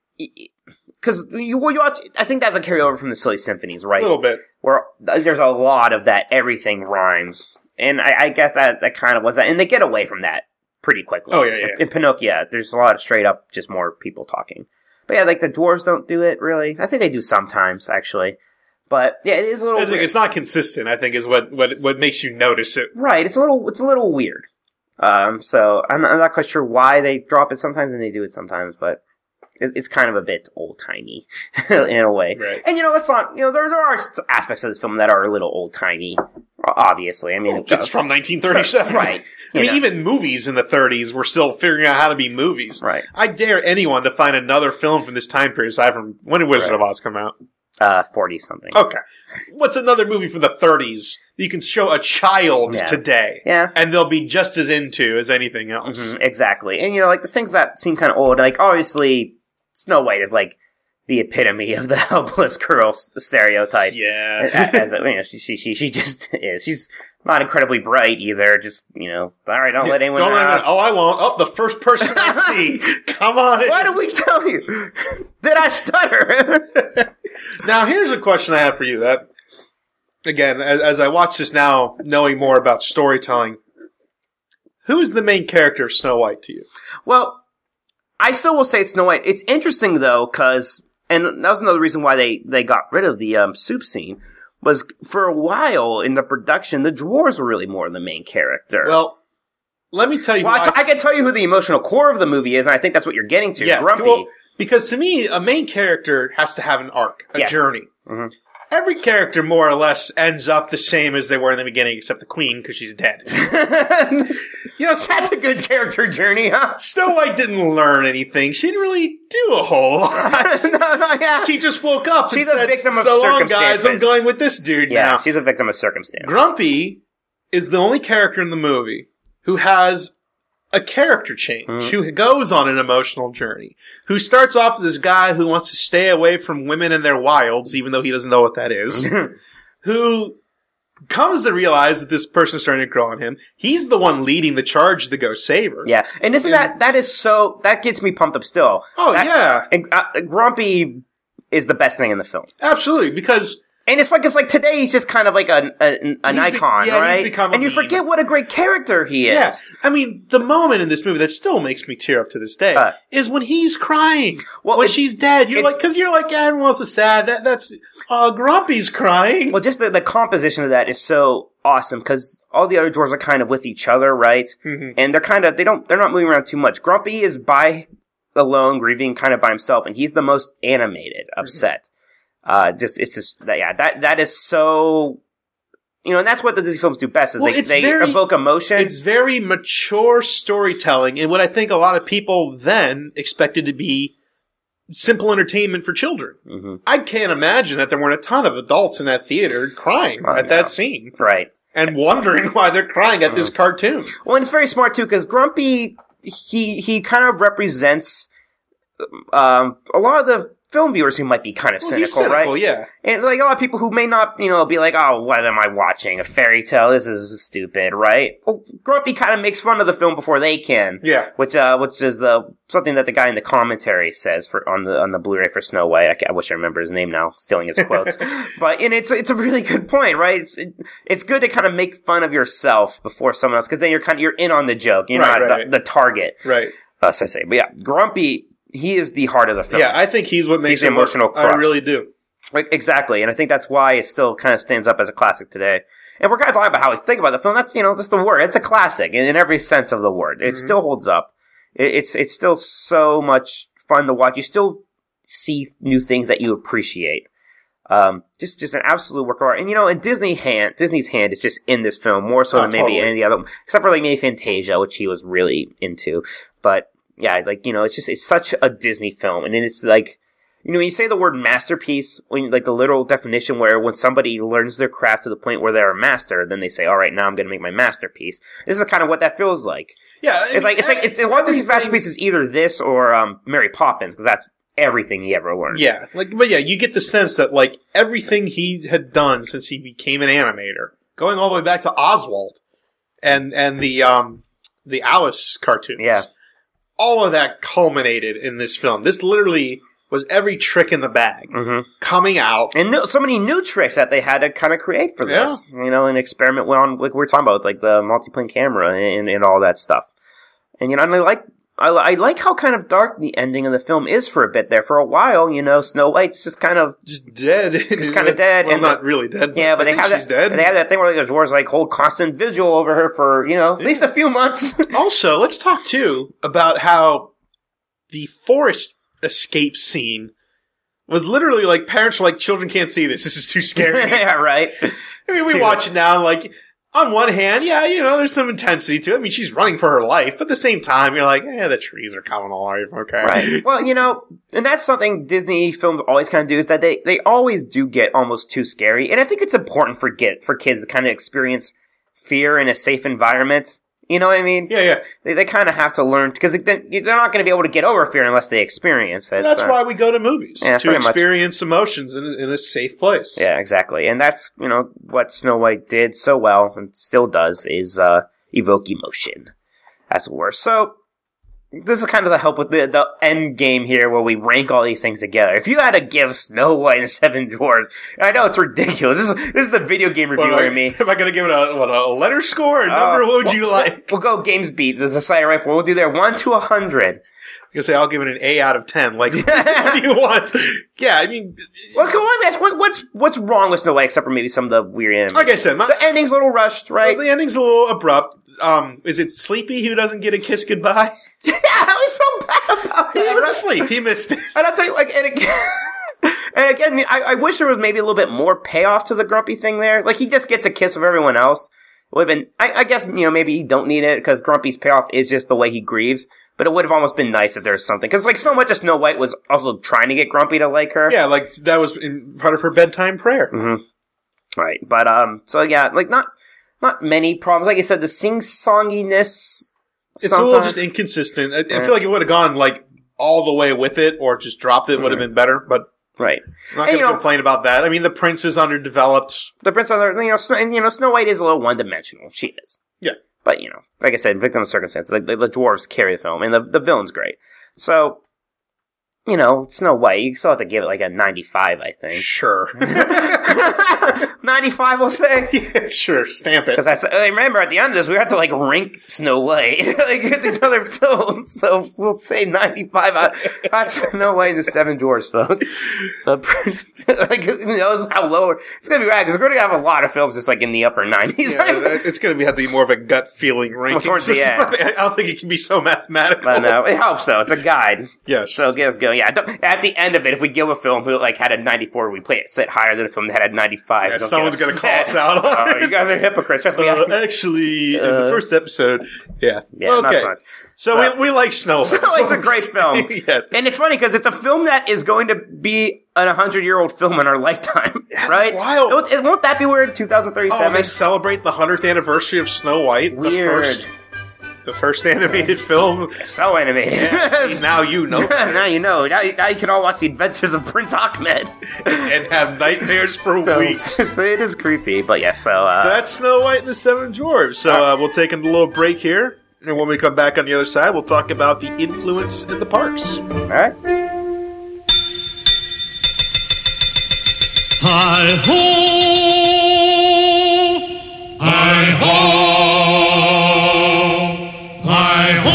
because you, well, you watch, I think that's a carryover from the Silly Symphonies, right? A little bit. Where there's a lot of that, everything rhymes. And I, I guess that, that kind of was that. And they get away from that pretty quickly. Oh, yeah, yeah. In, in Pinocchio, there's a lot of straight up, just more people talking. But yeah, like the dwarves don't do it, really. I think they do sometimes, actually. But yeah, it is a little It's, weird. it's not consistent, I think, is what, what, what makes you notice it. Right, it's a little, it's a little weird. Um, so I'm not, I'm not quite sure why they drop it sometimes and they do it sometimes, but it, it's kind of a bit old-timey in a way. Right. And you know, it's not, you know, there, there are aspects of this film that are a little old-timey, obviously. I mean, It's from nineteen thirty-seven. Right. I You mean, know. even movies in the thirties were still figuring out how to be movies. Right. I dare anyone to find another film from this time period aside from when did Wizard Right. of Oz come out? uh, forty something. Okay. What's another movie from the thirties that you can show a child Yeah. today? Yeah. And they'll be just as into as anything else. Mhm, exactly. And you know, like the things that seem kind of old, like obviously Snow White is like the epitome of the helpless girl s- stereotype. Yeah. As a, you know, she, she, she, she just is. She's not incredibly bright either. Just, you know, all right, don't let anyone Don't let uh, anyone. Oh, I won't. Oh, the first person I see. Come on in. Why did we tell you? Did I stutter? Now, here's a question I have for you. That again, as, as I watch this now, knowing more about storytelling, who is the main character of Snow White to you? Well, I still will say it's Snow White. It's interesting though, because and that was another reason why they they got rid of the um, soup scene. Was for a while in the production, the dwarves were really more the main character. Well, let me tell you. Well, I, who t- I can tell you who the emotional core of the movie is, and I think that's what you're getting to. Yes, Grumpy. well, because to me, a main character has to have an arc, a Yes. journey. Mhm. Every character more or less ends up the same as they were in the beginning, except the queen, because she's dead. You know, Snow, That's a good character journey, huh? Snow White didn't learn anything. She didn't really do a whole lot. no, no, yeah. She just woke up She's and a said, victim of so long, guys, I'm circumstances." going with this dude yeah, now. she's a victim of circumstance. Grumpy is the only character in the movie who has a character change, Mm-hmm. who goes on an emotional journey, who starts off as this guy who wants to stay away from women and their wilds, even though he doesn't know what that is, who comes to realize that this person's starting to grow on him. He's the one leading the charge to go save her. Yeah, and isn't that that is so that gets me pumped up still. Oh, That- yeah. and, uh, Grumpy is the best thing in the film, Absolutely, because and it's like it's like today he's just kind of like a, a an He's be- icon, yeah, he's right? become a and you meme. forget what a great character he is. yeah, I mean, the moment in this movie that still makes me tear up to this day Uh, is when he's crying. Well, when it's- she's dead, you're it's- like, because you're like, yeah, everyone else is sad. That that's uh, Grumpy's crying. Well, just the, the composition of that is so awesome because all the other dwarves are kind of with each other, right? Mhm. And they're kind of they don't they're not moving around too much. Grumpy is by alone, grieving kind of by himself, and he's the most animated of set. Uh, just it's just that yeah that that is so. You know, and that's what the Disney films do best is Well, they, it's they very- evoke emotion. It's very mature storytelling, and what I think a lot of people then expected to be simple entertainment for children. hmm I can't imagine that there weren't a ton of adults in that theater crying Oh, at no. that scene Right. and wondering why they're crying at Mm-hmm. this cartoon. Well, and it's very smart too because Grumpy he he kind of represents um, a lot of the film viewers who might be kind of Well, cynical, he's cynical, right? yeah. And like a lot of people who may not, you know, be like, "Oh, what am I watching? A fairy tale? This is stupid," right? Well, Grumpy kind of makes fun of the film before they can. Yeah. Which, uh, which is the something that the guy in the commentary says for on the on the Blu-ray for Snow White. I, ca- I wish I remember his name now, stealing his quotes. But and it's it's a really good point, right? It's it, it's good to kind of make fun of yourself before someone else because then you're kind of, you're in on the joke. You're Right, not right. The, the target. Right. Uh, so I say, but yeah, Grumpy. He is the heart of the film. Yeah, I think he's what makes the it work. emotional I crux. really do. Like, exactly, and I think that's why it still kind of stands up as a classic today. And we're kind of talking about how we think about the film. That's, you know, that's the word. It's a classic in, in every sense of the word. It Mhm. still holds up. It, it's it's still so much fun to watch. You still see new things that you appreciate. Um, just just an absolute work of art. And you know, and Disney hand Disney's hand is just in this film more so Oh, than maybe totally. any of the other, except for like maybe Fantasia, which he was really into. But yeah, like, you know, it's just it's such a Disney film, and it's like, you know, when you say the word masterpiece, when like the literal definition where when somebody learns their craft to the point where they're a master, then they say, all right, now I'm going to make my masterpiece. This is kind of what that feels like. Yeah, I It's mean, like, it's like, it's, a lot of these everything- masterpieces is either this or, um, Mary Poppins, because that's everything he ever learned. Yeah, like, but yeah, you get the sense that like everything he had done since he became an animator, going all the way back to Oswald and and the um the Alice cartoons. Yeah. All of that culminated in this film. This literally was every trick in the bag hmm coming out. And new, so many new tricks that they had to kind of create for this, you know, and experiment on, like we were talking about, like the multiplane camera and, and all that stuff. And, you know, and I like, I, I like how kind of dark the ending of the film is for a bit there. For a while, you know, Snow White's just kind of, Just dead. Just kinda dead, Well, and- not really dead. yeah, but I they think have she's that, dead. they have that thing where like the dwarves like hold constant vigil over her for, you know, at least a few months. Also, let's talk too about how the forest escape scene was literally like parents were like, children can't see this. This is too scary. Yeah, right. I mean, we Too. watch it now, and like, on one hand, yeah, you know, there's some intensity to it. I mean, she's running for her life, but at the same time, you're like, eh, the trees are coming alive, okay. Right. Well, you know, and that's something Disney films always kind of do is that they, they always do get almost too scary. And I think it's important for get for kids to kind of experience fear in a safe environment. You know what I mean? Yeah, yeah. They, they kind of have to learn because they're not going to be able to get over fear unless they experience it. That's so- why we go to movies, Yeah, to pretty much. experience emotions in, in a safe place. Yeah, exactly. And that's, you know, what Snow White did so well and still does is uh, evoke emotion, as it were. So, this is kind of the help with the, the end game here where we rank all these things together. If you had to give Snow White and Seven Dwarfs, I know it's ridiculous. This is, this is the video game reviewer Well, in me. Am I going to give it a, what, a letter score? A number? Uh, what would you we'll, like? We'll go Games Beat. There's a site rifle. We'll do there one to a hundred. I say I'll give it an A out of ten. Like, what do you want? Yeah, I mean, Well, come on, ask, what, what's what's wrong with Snow White except for maybe some of the weird animation? like I said, my, The ending's a little rushed, right? the ending's a little abrupt. Um, is it Sleepy who doesn't get a kiss goodbye? Yeah, I was so bad about He that. was right? asleep. He missed it. And I'll tell you, like, and again, and again, I, I wish there was maybe a little bit more payoff to the Grumpy thing there. Like, he just gets a kiss with everyone else. Would have been, I, I guess, you know, maybe you don't need it because Grumpy's payoff is just the way he grieves. But it would have almost been nice if there was something. Because, like, so much of Snow White was also trying to get Grumpy to like her. Yeah, like that was in part of her bedtime prayer. Mm-hmm. Right. But, um, so yeah, like, not, not many problems. Like I said, the sing-songiness. It's a little just inconsistent. I, I feel like it would have gone like all the way with it, or just dropped it would have been better. But Right. I'm not And, going you to know, complain about that. I mean, the prince is underdeveloped. the Prince of the, you know, Snow, you know, Snow White is a little one-dimensional. She is. Yeah. But, you know, like I said, victim of circumstance, the, the, the dwarves carry the film, and the, the villain's great. So, you know, Snow White, you still have to give it like a ninety-five, I think. Sure. ninety-five, we'll say? Yeah, sure. Stamp it. Because that's, I remember at the end of this, we had to like rank Snow White, like these other films. So we'll say ninety-five out. That's Snow White and the Seven Dwarfs, folks. So, like, who knows how low it's going to be rad, because we're going to have a lot of films just like in the upper nineties. Yeah, it's going to have to be more of a gut feeling ranking. towards the end. I don't think it can be so mathematical. But no, it helps though. It's a guide. Yes. So get us going. Yeah. Don't, at the end of it, if we give a film who like had a ninety-four, we play it set higher than a film that had a ninety-five. Yeah, Don't someone's get going to call upset. us out on Oh, you guys are hypocrites. Trust me. Uh, I- actually, in Uh, the first episode, yeah. Yeah, Well, not okay. so much. So, So- we, we like Snow White. Snow White's a great film. Yes. And it's funny because it's a film that is going to be an hundred-year-old film in our lifetime, that's right? wild. Won't, it- won't that be weird? twenty Oh, thirty-seven. they celebrate the hundredth anniversary of Snow White. Weird. The first, the first animated film. So animated. Yeah, see, now you know. now you know. Now you, now you can all watch the Adventures of Prince Ahmed. And have nightmares for So, weeks. so it is creepy, but yes. So, uh, So that's Snow White and the Seven Dwarfs. So uh, we'll take a little break here. And when we come back on the other side, we'll talk about the influence in the parks. all right. Hi ho, hi ho, hi ho,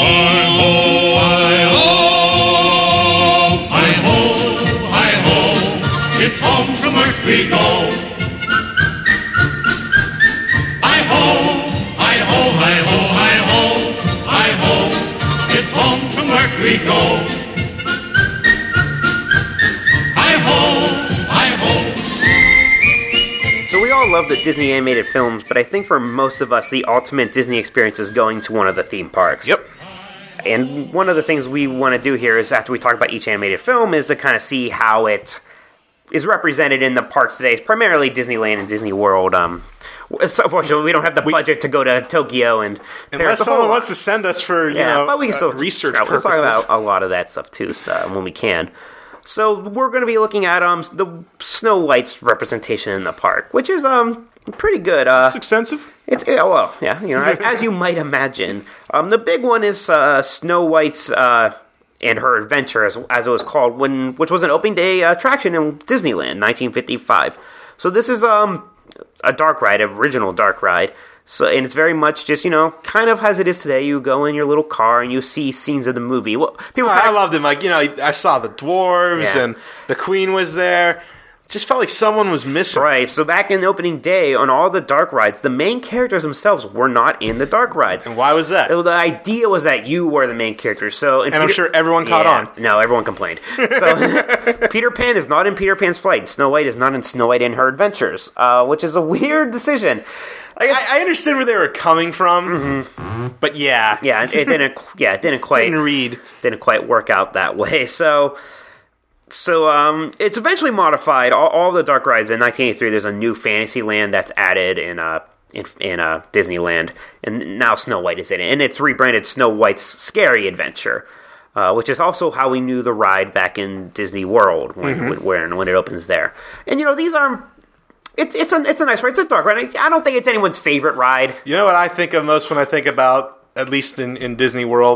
hi ho, hi ho, hi ho. It's home from work we go. Hi ho, hi ho, hi ho, hi ho, hi ho. It's home from work we go. Hi ho. So we all love the Disney animated films, but I think for most of us, the ultimate Disney experience is going to one of the theme parks. Yep. And one of the things we want to do here is, after we talk about each animated film, is to kind of see how it is represented in the parks today. It's primarily Disneyland and Disney World. Um, so unfortunately, we don't have the budget to go to Tokyo and Unless Paris. someone wants to send us for, you Yeah, know, but we can uh, still research travel. We'll purposes. talk about a lot of that stuff too, so, when we can. So we're going to be looking at um the Snow White's representation in the park, which is um pretty good. Uh, It's extensive. it's yeah, well, yeah, you know, as you might imagine. Um, the big one is uh, Snow White's uh and Her Adventure, as, as it was called, when which was an opening day attraction in Disneyland, nineteen fifty-five. So this is um a dark ride, original dark ride. So, and it's very much just, you know, kind of as it is today. You go in your little car and you see scenes of the movie. Well, people, I loved him. Like, you know, I saw the dwarves Yeah. and the queen was there. Just felt like someone was missing. right. So back in the opening day, on all the dark rides, the main characters themselves were not in the dark rides. And why was that? So the idea was that you were the main character. So, And I'm sure everyone caught on. No, everyone complained. So, Peter Pan is not in Peter Pan's Flight. Snow White is not in Snow White and Her Adventures, uh, which is a weird decision. I guess, I, I understood where they were coming from, Mm-hmm. but yeah, yeah, it, it didn't. Yeah, it didn't quite didn't read. didn't quite work out that way. So. So, um, it's eventually modified. All, all the dark rides in nineteen eighty-three. There's a new Fantasyland that's added in uh in, in uh Disneyland, and now Snow White is in it, and it's rebranded Snow White's Scary Adventure, uh, which is also how we knew the ride back in Disney World when Mm-hmm. when, when when it opens there. And you know, these are it's it's a it's a nice ride. It's a dark ride. I don't think it's anyone's favorite ride. You know what I think of most when I think about, at least in, in Disney World,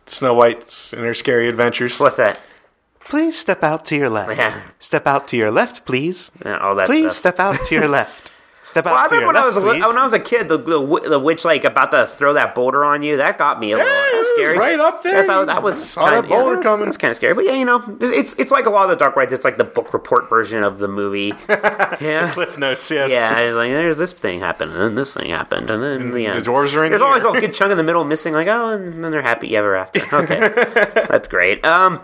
Snow White's and her scary adventures. What's that? Please step out to your left. Yeah. Step out to your left, please. Yeah, all that Please stuff. step out to your left. Step out Well, I to your remember when I was left, a, li- please. when I was a kid, the, the wi- the witch like about to throw that boulder on you. That got me a little. Yeah, That was it was scary. right up there. Yes, that, that was Saw kinda, that boulder yeah, that was, coming. That's kind of scary, but yeah, you know, it's it's like a lot of the dark rides. It's like the book report version of the movie. Yeah. Cliff notes, yes. Yeah, it's like there's this thing happened, and then this thing happened, and then the, the dwarves are in There's here. always a good chunk in the middle missing, like oh, and then they're happy ever after. Okay, that's great. Um,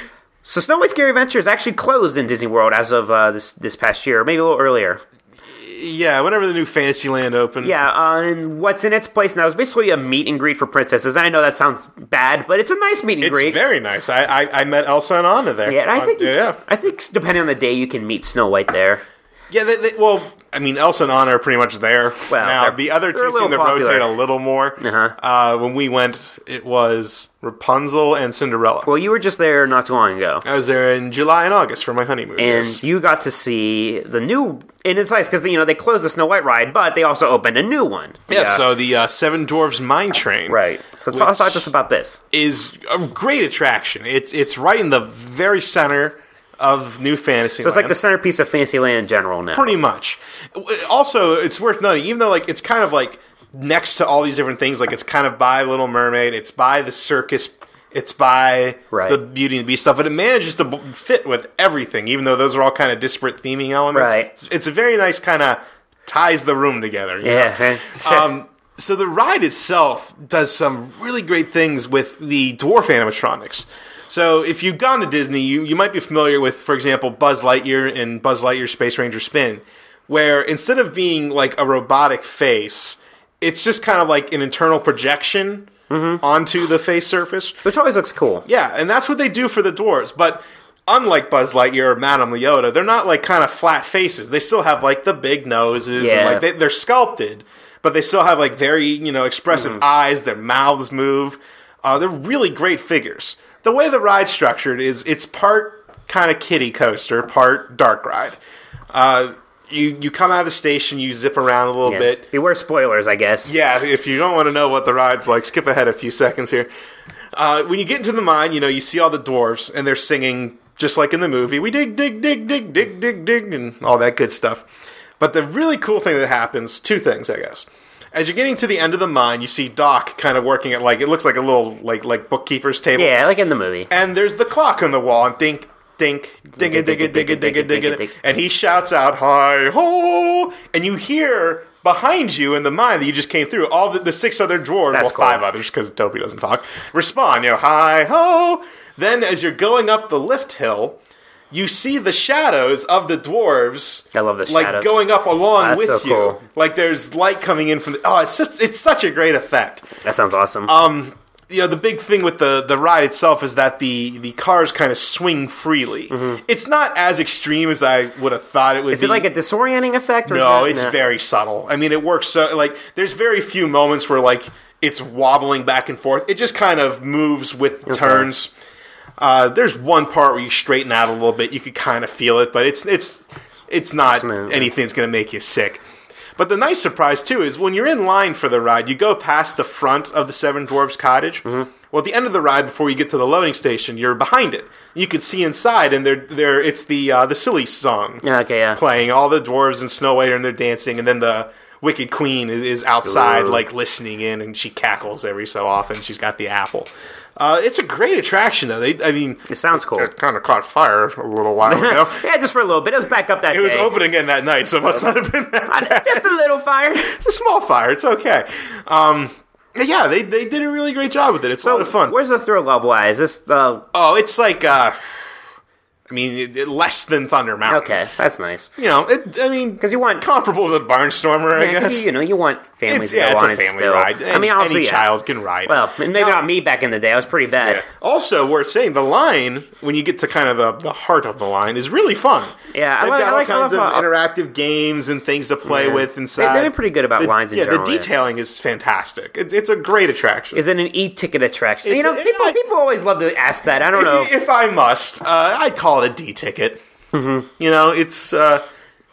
so Snow White's Scary Adventures actually closed in Disney World as of uh, this this past year, maybe a little earlier. Yeah, whenever the new Fantasyland opened. Yeah, uh, and what's in its place now is basically a meet and greet for princesses. I know that sounds bad, but it's a nice meet and It's greet. very nice. I, I, I met Elsa and Anna there. Yeah, and I Uh, think you yeah. can, I think depending on the day, you can meet Snow White there. Yeah, they, they, well, I mean, Elsa and Anna are pretty much there. Well, now, they're- the other they're a two seem to little popular. rotate a little more. Uh-huh. Uh, when we went, it was Rapunzel and Cinderella. Well, you were just there not too long ago, I was there in July and August for my honeymoon. and yes. you got to see the new. And it's nice because you know they closed the Snow White ride, but they also opened a new one. Yeah, so the uh, Seven Dwarfs Mine Train. right. So Which- talk, talk to us about this. Is a great attraction. It's it's right in the very center of New Fantasyland. So it's like the centerpiece of Fantasyland in general now. Pretty much. Also, it's worth noting, even though like it's kind of like next to all these different things, like it's kind of by Little Mermaid, it's by the circus, it's by Right. the Beauty and the Beast stuff, but it manages to b- fit with everything, even though those are all kind of disparate theming elements. Right. It's, it's a very nice kind of ties the room together. you know? Yeah. Um, so the ride itself does some really great things with the dwarf animatronics. So if you've gone to Disney, you, you might be familiar with, for example, Buzz Lightyear and Buzz Lightyear Space Ranger Spin, where instead of being like a robotic face, it's just kind of like an internal projection onto the face surface. Which always looks cool. Yeah, and that's what they do for the dwarves. But unlike Buzz Lightyear or Madame Leota, they're not like kind of flat faces. They still have like the big noses. Yeah. And, like they, they're sculpted, but they still have like very you know expressive eyes. Their mouths move. Uh, they're really great figures. The way the ride's structured is it's part kind of kiddie coaster, part dark ride. Uh, you you come out of the station, you zip around a little Yeah. bit. Beware spoilers, I guess. Yeah, if you don't want to know what the ride's like, skip ahead a few seconds here. Uh, when you get into the mine, you know, you see all the dwarves, and they're singing just like in the movie. We dig, dig, dig, dig, dig, dig, dig, and all that good stuff. But the really cool thing that happens, two things, I guess. As you're getting to the end of the mine, you see Doc kind of working at, like, it looks like a little, like, like bookkeeper's table. Yeah, like in the movie. And there's the clock on the wall, and dink, dink, ding it, ding it, ding it, ding it, ding it, and he shouts out, hi ho, and you hear behind you in the mine that you just came through, all the, the six other dwarves, That's well, five cool. others, because Dopey doesn't talk, respond, you know, hi ho. Then as you're going up the lift hill, you see the shadows of the dwarves. I love the like shadows. going up along That's with so you. cool. Like there's light coming in from the. Oh, it's just, it's such a great effect. That sounds awesome. Um, you know, the big thing with the, the ride itself is that the, the cars kind of swing freely. It's not as extreme as I would have thought it would is be. it like a disorienting effect? Or No, is it's that, very subtle. I mean, it works so, like, there's very few moments where, like, it's wobbling back and forth. It just kind of moves with turns. Uh, there's one part where you straighten out a little bit. You could kind of feel it, but it's it's it's not Smooth. anything that's going to make you sick. But the nice surprise, too, is when you're in line for the ride, you go past the front of the Seven Dwarfs Cottage. Mm-hmm. Well, at the end of the ride, before you get to the loading station, you're behind it. You can see inside, and they're, they're, it's the uh, the silly song Yeah, okay, yeah. playing. All the dwarves and Snow White are in there dancing, and then the Wicked Queen is, is outside, Ooh. like, listening in, and she cackles every so often. She's got the apple. Uh, it's a great attraction, though. They, I mean, It sounds cool. it kind of caught fire a little while ago. Yeah, just for a little bit. It was back up that It was day. opening again that night, so it must not have been that. Just a little fire. It's a small fire. It's okay. Um, yeah, they they did a really great job with it. It's a lot of fun. Where's the thrill level at? Is this the... Oh, it's like, uh, I mean, it, it- less than Thunder Mountain. Okay, that's nice. You know, it, I mean, Because you want... comparable to the Barnstormer, I Yeah, 'cause guess. you, you know, you want families It's, to yeah, go it's on a it family still. ride. I mean, Any honestly, yeah. child can ride. Well, maybe Now- not me back in the day. I was pretty bad. Yeah. Also, worth saying, the line, when you get to kind of the, the heart of the line, is really fun. Yeah, I They've like- got I all like- I kinds love of how- interactive games and things to play Yeah. with inside. They- they've been pretty good about The- lines in yeah, general, the yeah. detailing is fantastic. It's, it's a great attraction. Is it an e-ticket attraction? It's you know, a- people, I- people always love to ask that. I don't if, know. if I must, uh, I'd call it a D ticket. Mm-hmm. You know, it's uh,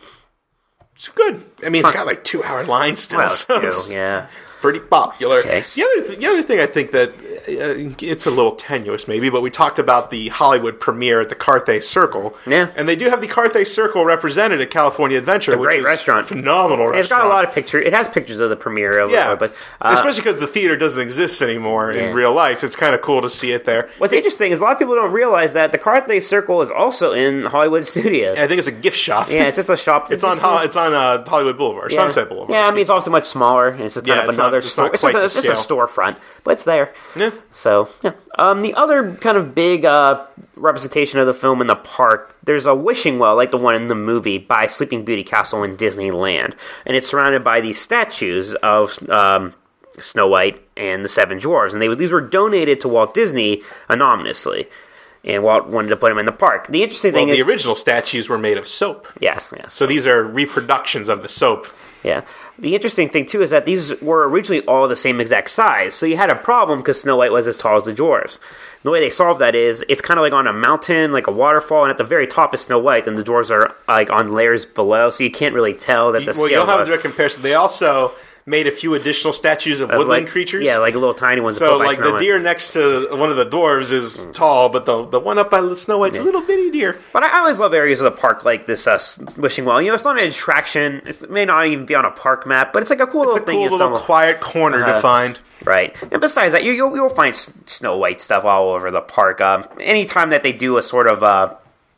it's good. I mean, it's got like two hour lines still, Well, so too, it's yeah. pretty popular. Okay. The other th- the other thing I think that uh, it's a little tenuous maybe, but we talked about the Hollywood premiere at the Carthay Circle. Yeah. And they do have the Carthay Circle represented at California Adventure, It's a which great is restaurant. a phenomenal It's restaurant. got a lot of pictures. It has pictures of the premiere of Yeah, it, but uh, especially because the theater doesn't exist anymore Yeah. in real life. It's kind of cool to see it there. what's interesting is a lot of people don't realize that the Carthay Circle is also in Hollywood Studios. I think it's a gift shop. Yeah, it's just a shop. It's on just- Ho- it's on uh, Hollywood Boulevard, yeah. Sunset Boulevard. Yeah, I mean excuse it's also much smaller. And it's just kind Yeah, of it's not- another it's store. not It's just, quite a, the it's just a scale. storefront, but it's there. Yeah. So yeah. Um, the other kind of big uh, representation of the film in the park, there's a wishing well like the one in the movie by Sleeping Beauty Castle in Disneyland, and it's surrounded by these statues of um, Snow White and the Seven Dwarfs, and they these were donated to Walt Disney anonymously. And Walt wanted to put them in the park. The interesting Well, thing the is, original statues were made of soap. yes, yes. So these are reproductions of the soap. Yeah. The interesting thing, too, is that these were originally all the same exact size. So you had a problem because Snow White was as tall as the dwarves. The way they solved that is it's kind of like on a mountain, like a waterfall, and at the very top is Snow White, and the dwarves are like on layers below, so you can't really tell that the Well, scale you'll have a of, direct comparison. They also made a few additional statues of, of, woodland like, creatures. Yeah, like little tiny ones. So, built by like, Snow the White. deer next to one of the dwarves is tall, but the the one up by Snow White's a little bitty deer. But I I always love areas of the park like this uh, wishing well. You know, it's not an attraction. It may not even be on a park map, but it's like a cool It's little a thing. cool in little some- quiet corner Uh, to find. Right. And besides that, you, you'll, you'll find S- Snow White stuff all over the park. Um, anytime that they do a sort of, uh,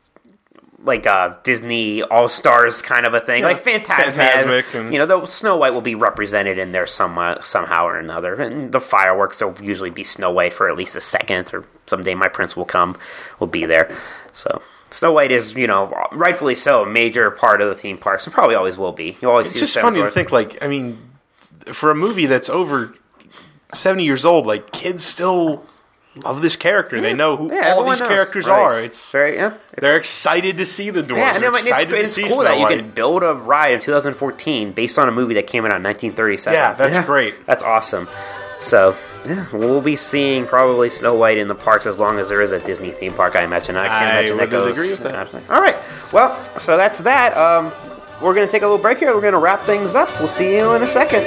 like, uh, Disney All-Stars kind of a thing, Yeah, like Fantasmic, Fantasmic and- you know, the Snow White will be represented in there some, uh, somehow or another. And the fireworks will usually be Snow White for at least a second, or someday My Prince Will Come will be there. So... Snow White is, you know, rightfully so, a major part of the theme parks, and probably always will be. You always It's see just the seven funny to dwarfs. think, like, I mean, for a movie that's over seventy years old, like, kids still love this character. They know who Yeah, all everyone these knows. characters Right. are. It's Very, yeah, it's- They're excited to see the dwarves. Yeah, and They're I mean, it's, excited it's to see cool Snow that you White. can build a ride in two thousand fourteen based on a movie that came out in nineteen thirty-seven. Yeah, that's great. That's awesome. So, yeah, we'll be seeing probably Snow White in the parks as long as there is a Disney theme park, I imagine. I can't I imagine that would goes. agree with that. Absolutely. All right. Well, so that's that. Um, we're going to take a little break here. We're going to wrap things up. We'll see you in a second.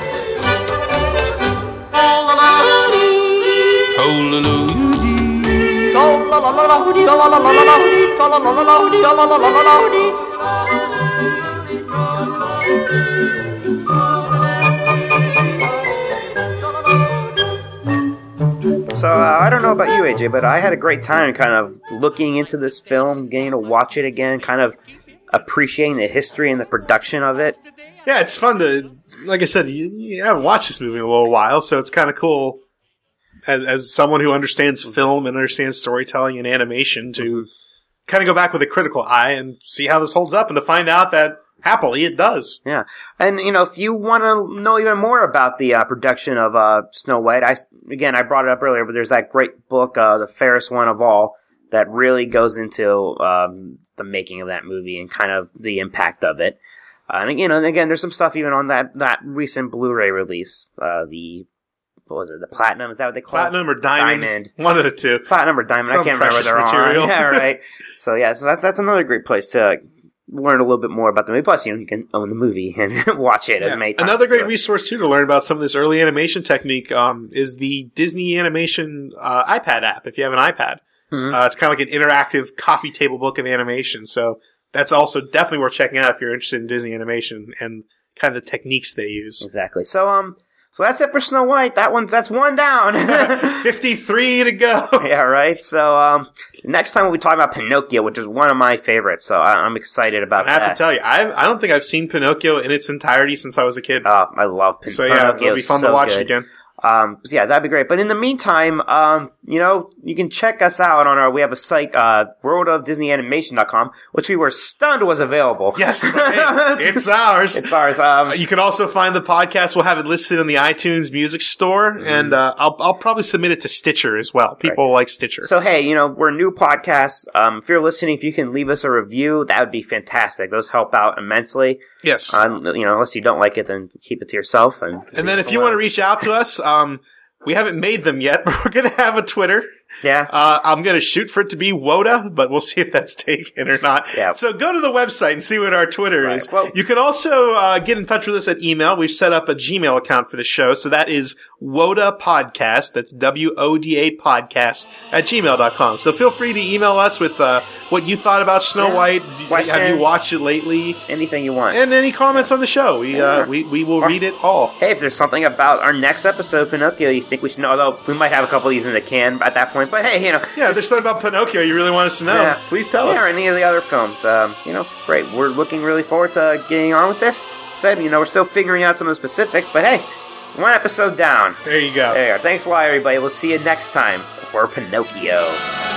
So uh, I don't know about you, A J, but I had a great time kind of looking into this film, getting to watch it again, kind of appreciating the history and the production of it. Yeah, it's fun to, like I said, you, you haven't watched this movie in a little while, so it's kind of cool as as someone who understands film and understands storytelling and animation to kind of go back with a critical eye and see how this holds up and to find out that happily it does. Yeah, and you know, if you want to know even more about the uh, production of uh, Snow White, I again I brought it up earlier, but there's that great book, uh, The Fairest One of All, that really goes into um, the making of that movie and kind of the impact of it. Uh, and you know, and again, there's some stuff even on that that recent Blu-ray release, uh, the what was it, the Platinum? Is that what they call Platinum it? or diamond, Diamond. one of the two. Platinum or Diamond? I Some can't remember what precious they're material. on. Yeah, right. So yeah, so that's that's another great place to learn a little bit more about the movie. Plus, you know, you can own the movie and watch it Yeah. as many times. Another great So- resource too to learn about some of this early animation technique um, is the Disney Animation uh, iPad app. If you have an iPad, Mhm. uh, it's kind of like an interactive coffee table book of animation. So that's also definitely worth checking out if you're interested in Disney animation and kind of the techniques they use. Exactly. So um, so that's it for Snow White. That one's that's one down. fifty-three to go. Yeah, right. So um, next time we'll be talking about Pinocchio, which is one of my favorites. So I, I'm excited about I have that. to tell you, I I don't think I've seen Pinocchio in its entirety since I was a kid. Oh, I love Pin- so yeah, Pinocchio. it'll be fun so to watch good. it again. Um, so yeah, that'd be great. But in the meantime, um, you know, you can check us out on our, we have a site, uh, world of disney animation dot com, which we were stunned was available. Yes, hey, it's ours. It's ours. Um, Uh, you can also find the podcast. We'll have it listed in the iTunes Music Store, Mm-hmm. and uh, I'll I'll probably submit it to Stitcher as well. People like Stitcher. So hey, you know, we're a new podcast. Um, if you're listening, if you can leave us a review, that would be fantastic. Those help out immensely. yes. Um, you know, unless you don't like it, then keep it to yourself. And and then if you want to reach out to us, um, we haven't made them yet, but we're going to have a Twitter. Yeah. Uh, I'm going to shoot for it to be Woda, but we'll see if that's taken or not. Yeah. So go to the website and see what our Twitter Right. is. Well- you can also uh, get in touch with us at email. We've set up a Gmail account for the show. So that is Woda Podcast. That's W O D A Podcast at gmail dot com. So feel free to email us with uh, what you thought about Snow Yeah. White. Do- Have you Questions. watched it lately? Anything you want. And any comments on the show. We, Yeah. uh, we, we will Or- read it all. Hey, if there's something about our next episode, Pinocchio, you think we should know, although we might have a couple of these in the can at that point, but hey, you know. Yeah, if there's something about Pinocchio you really want us to know, Yeah. please tell yeah, us. or any of the other films. Um, you know, great. We're looking really forward to getting on with this. Said, you know, we're still figuring out some of the specifics, but hey, one episode down. There you go. There you go. Thanks a lot, everybody. We'll see you next time for Pinocchio.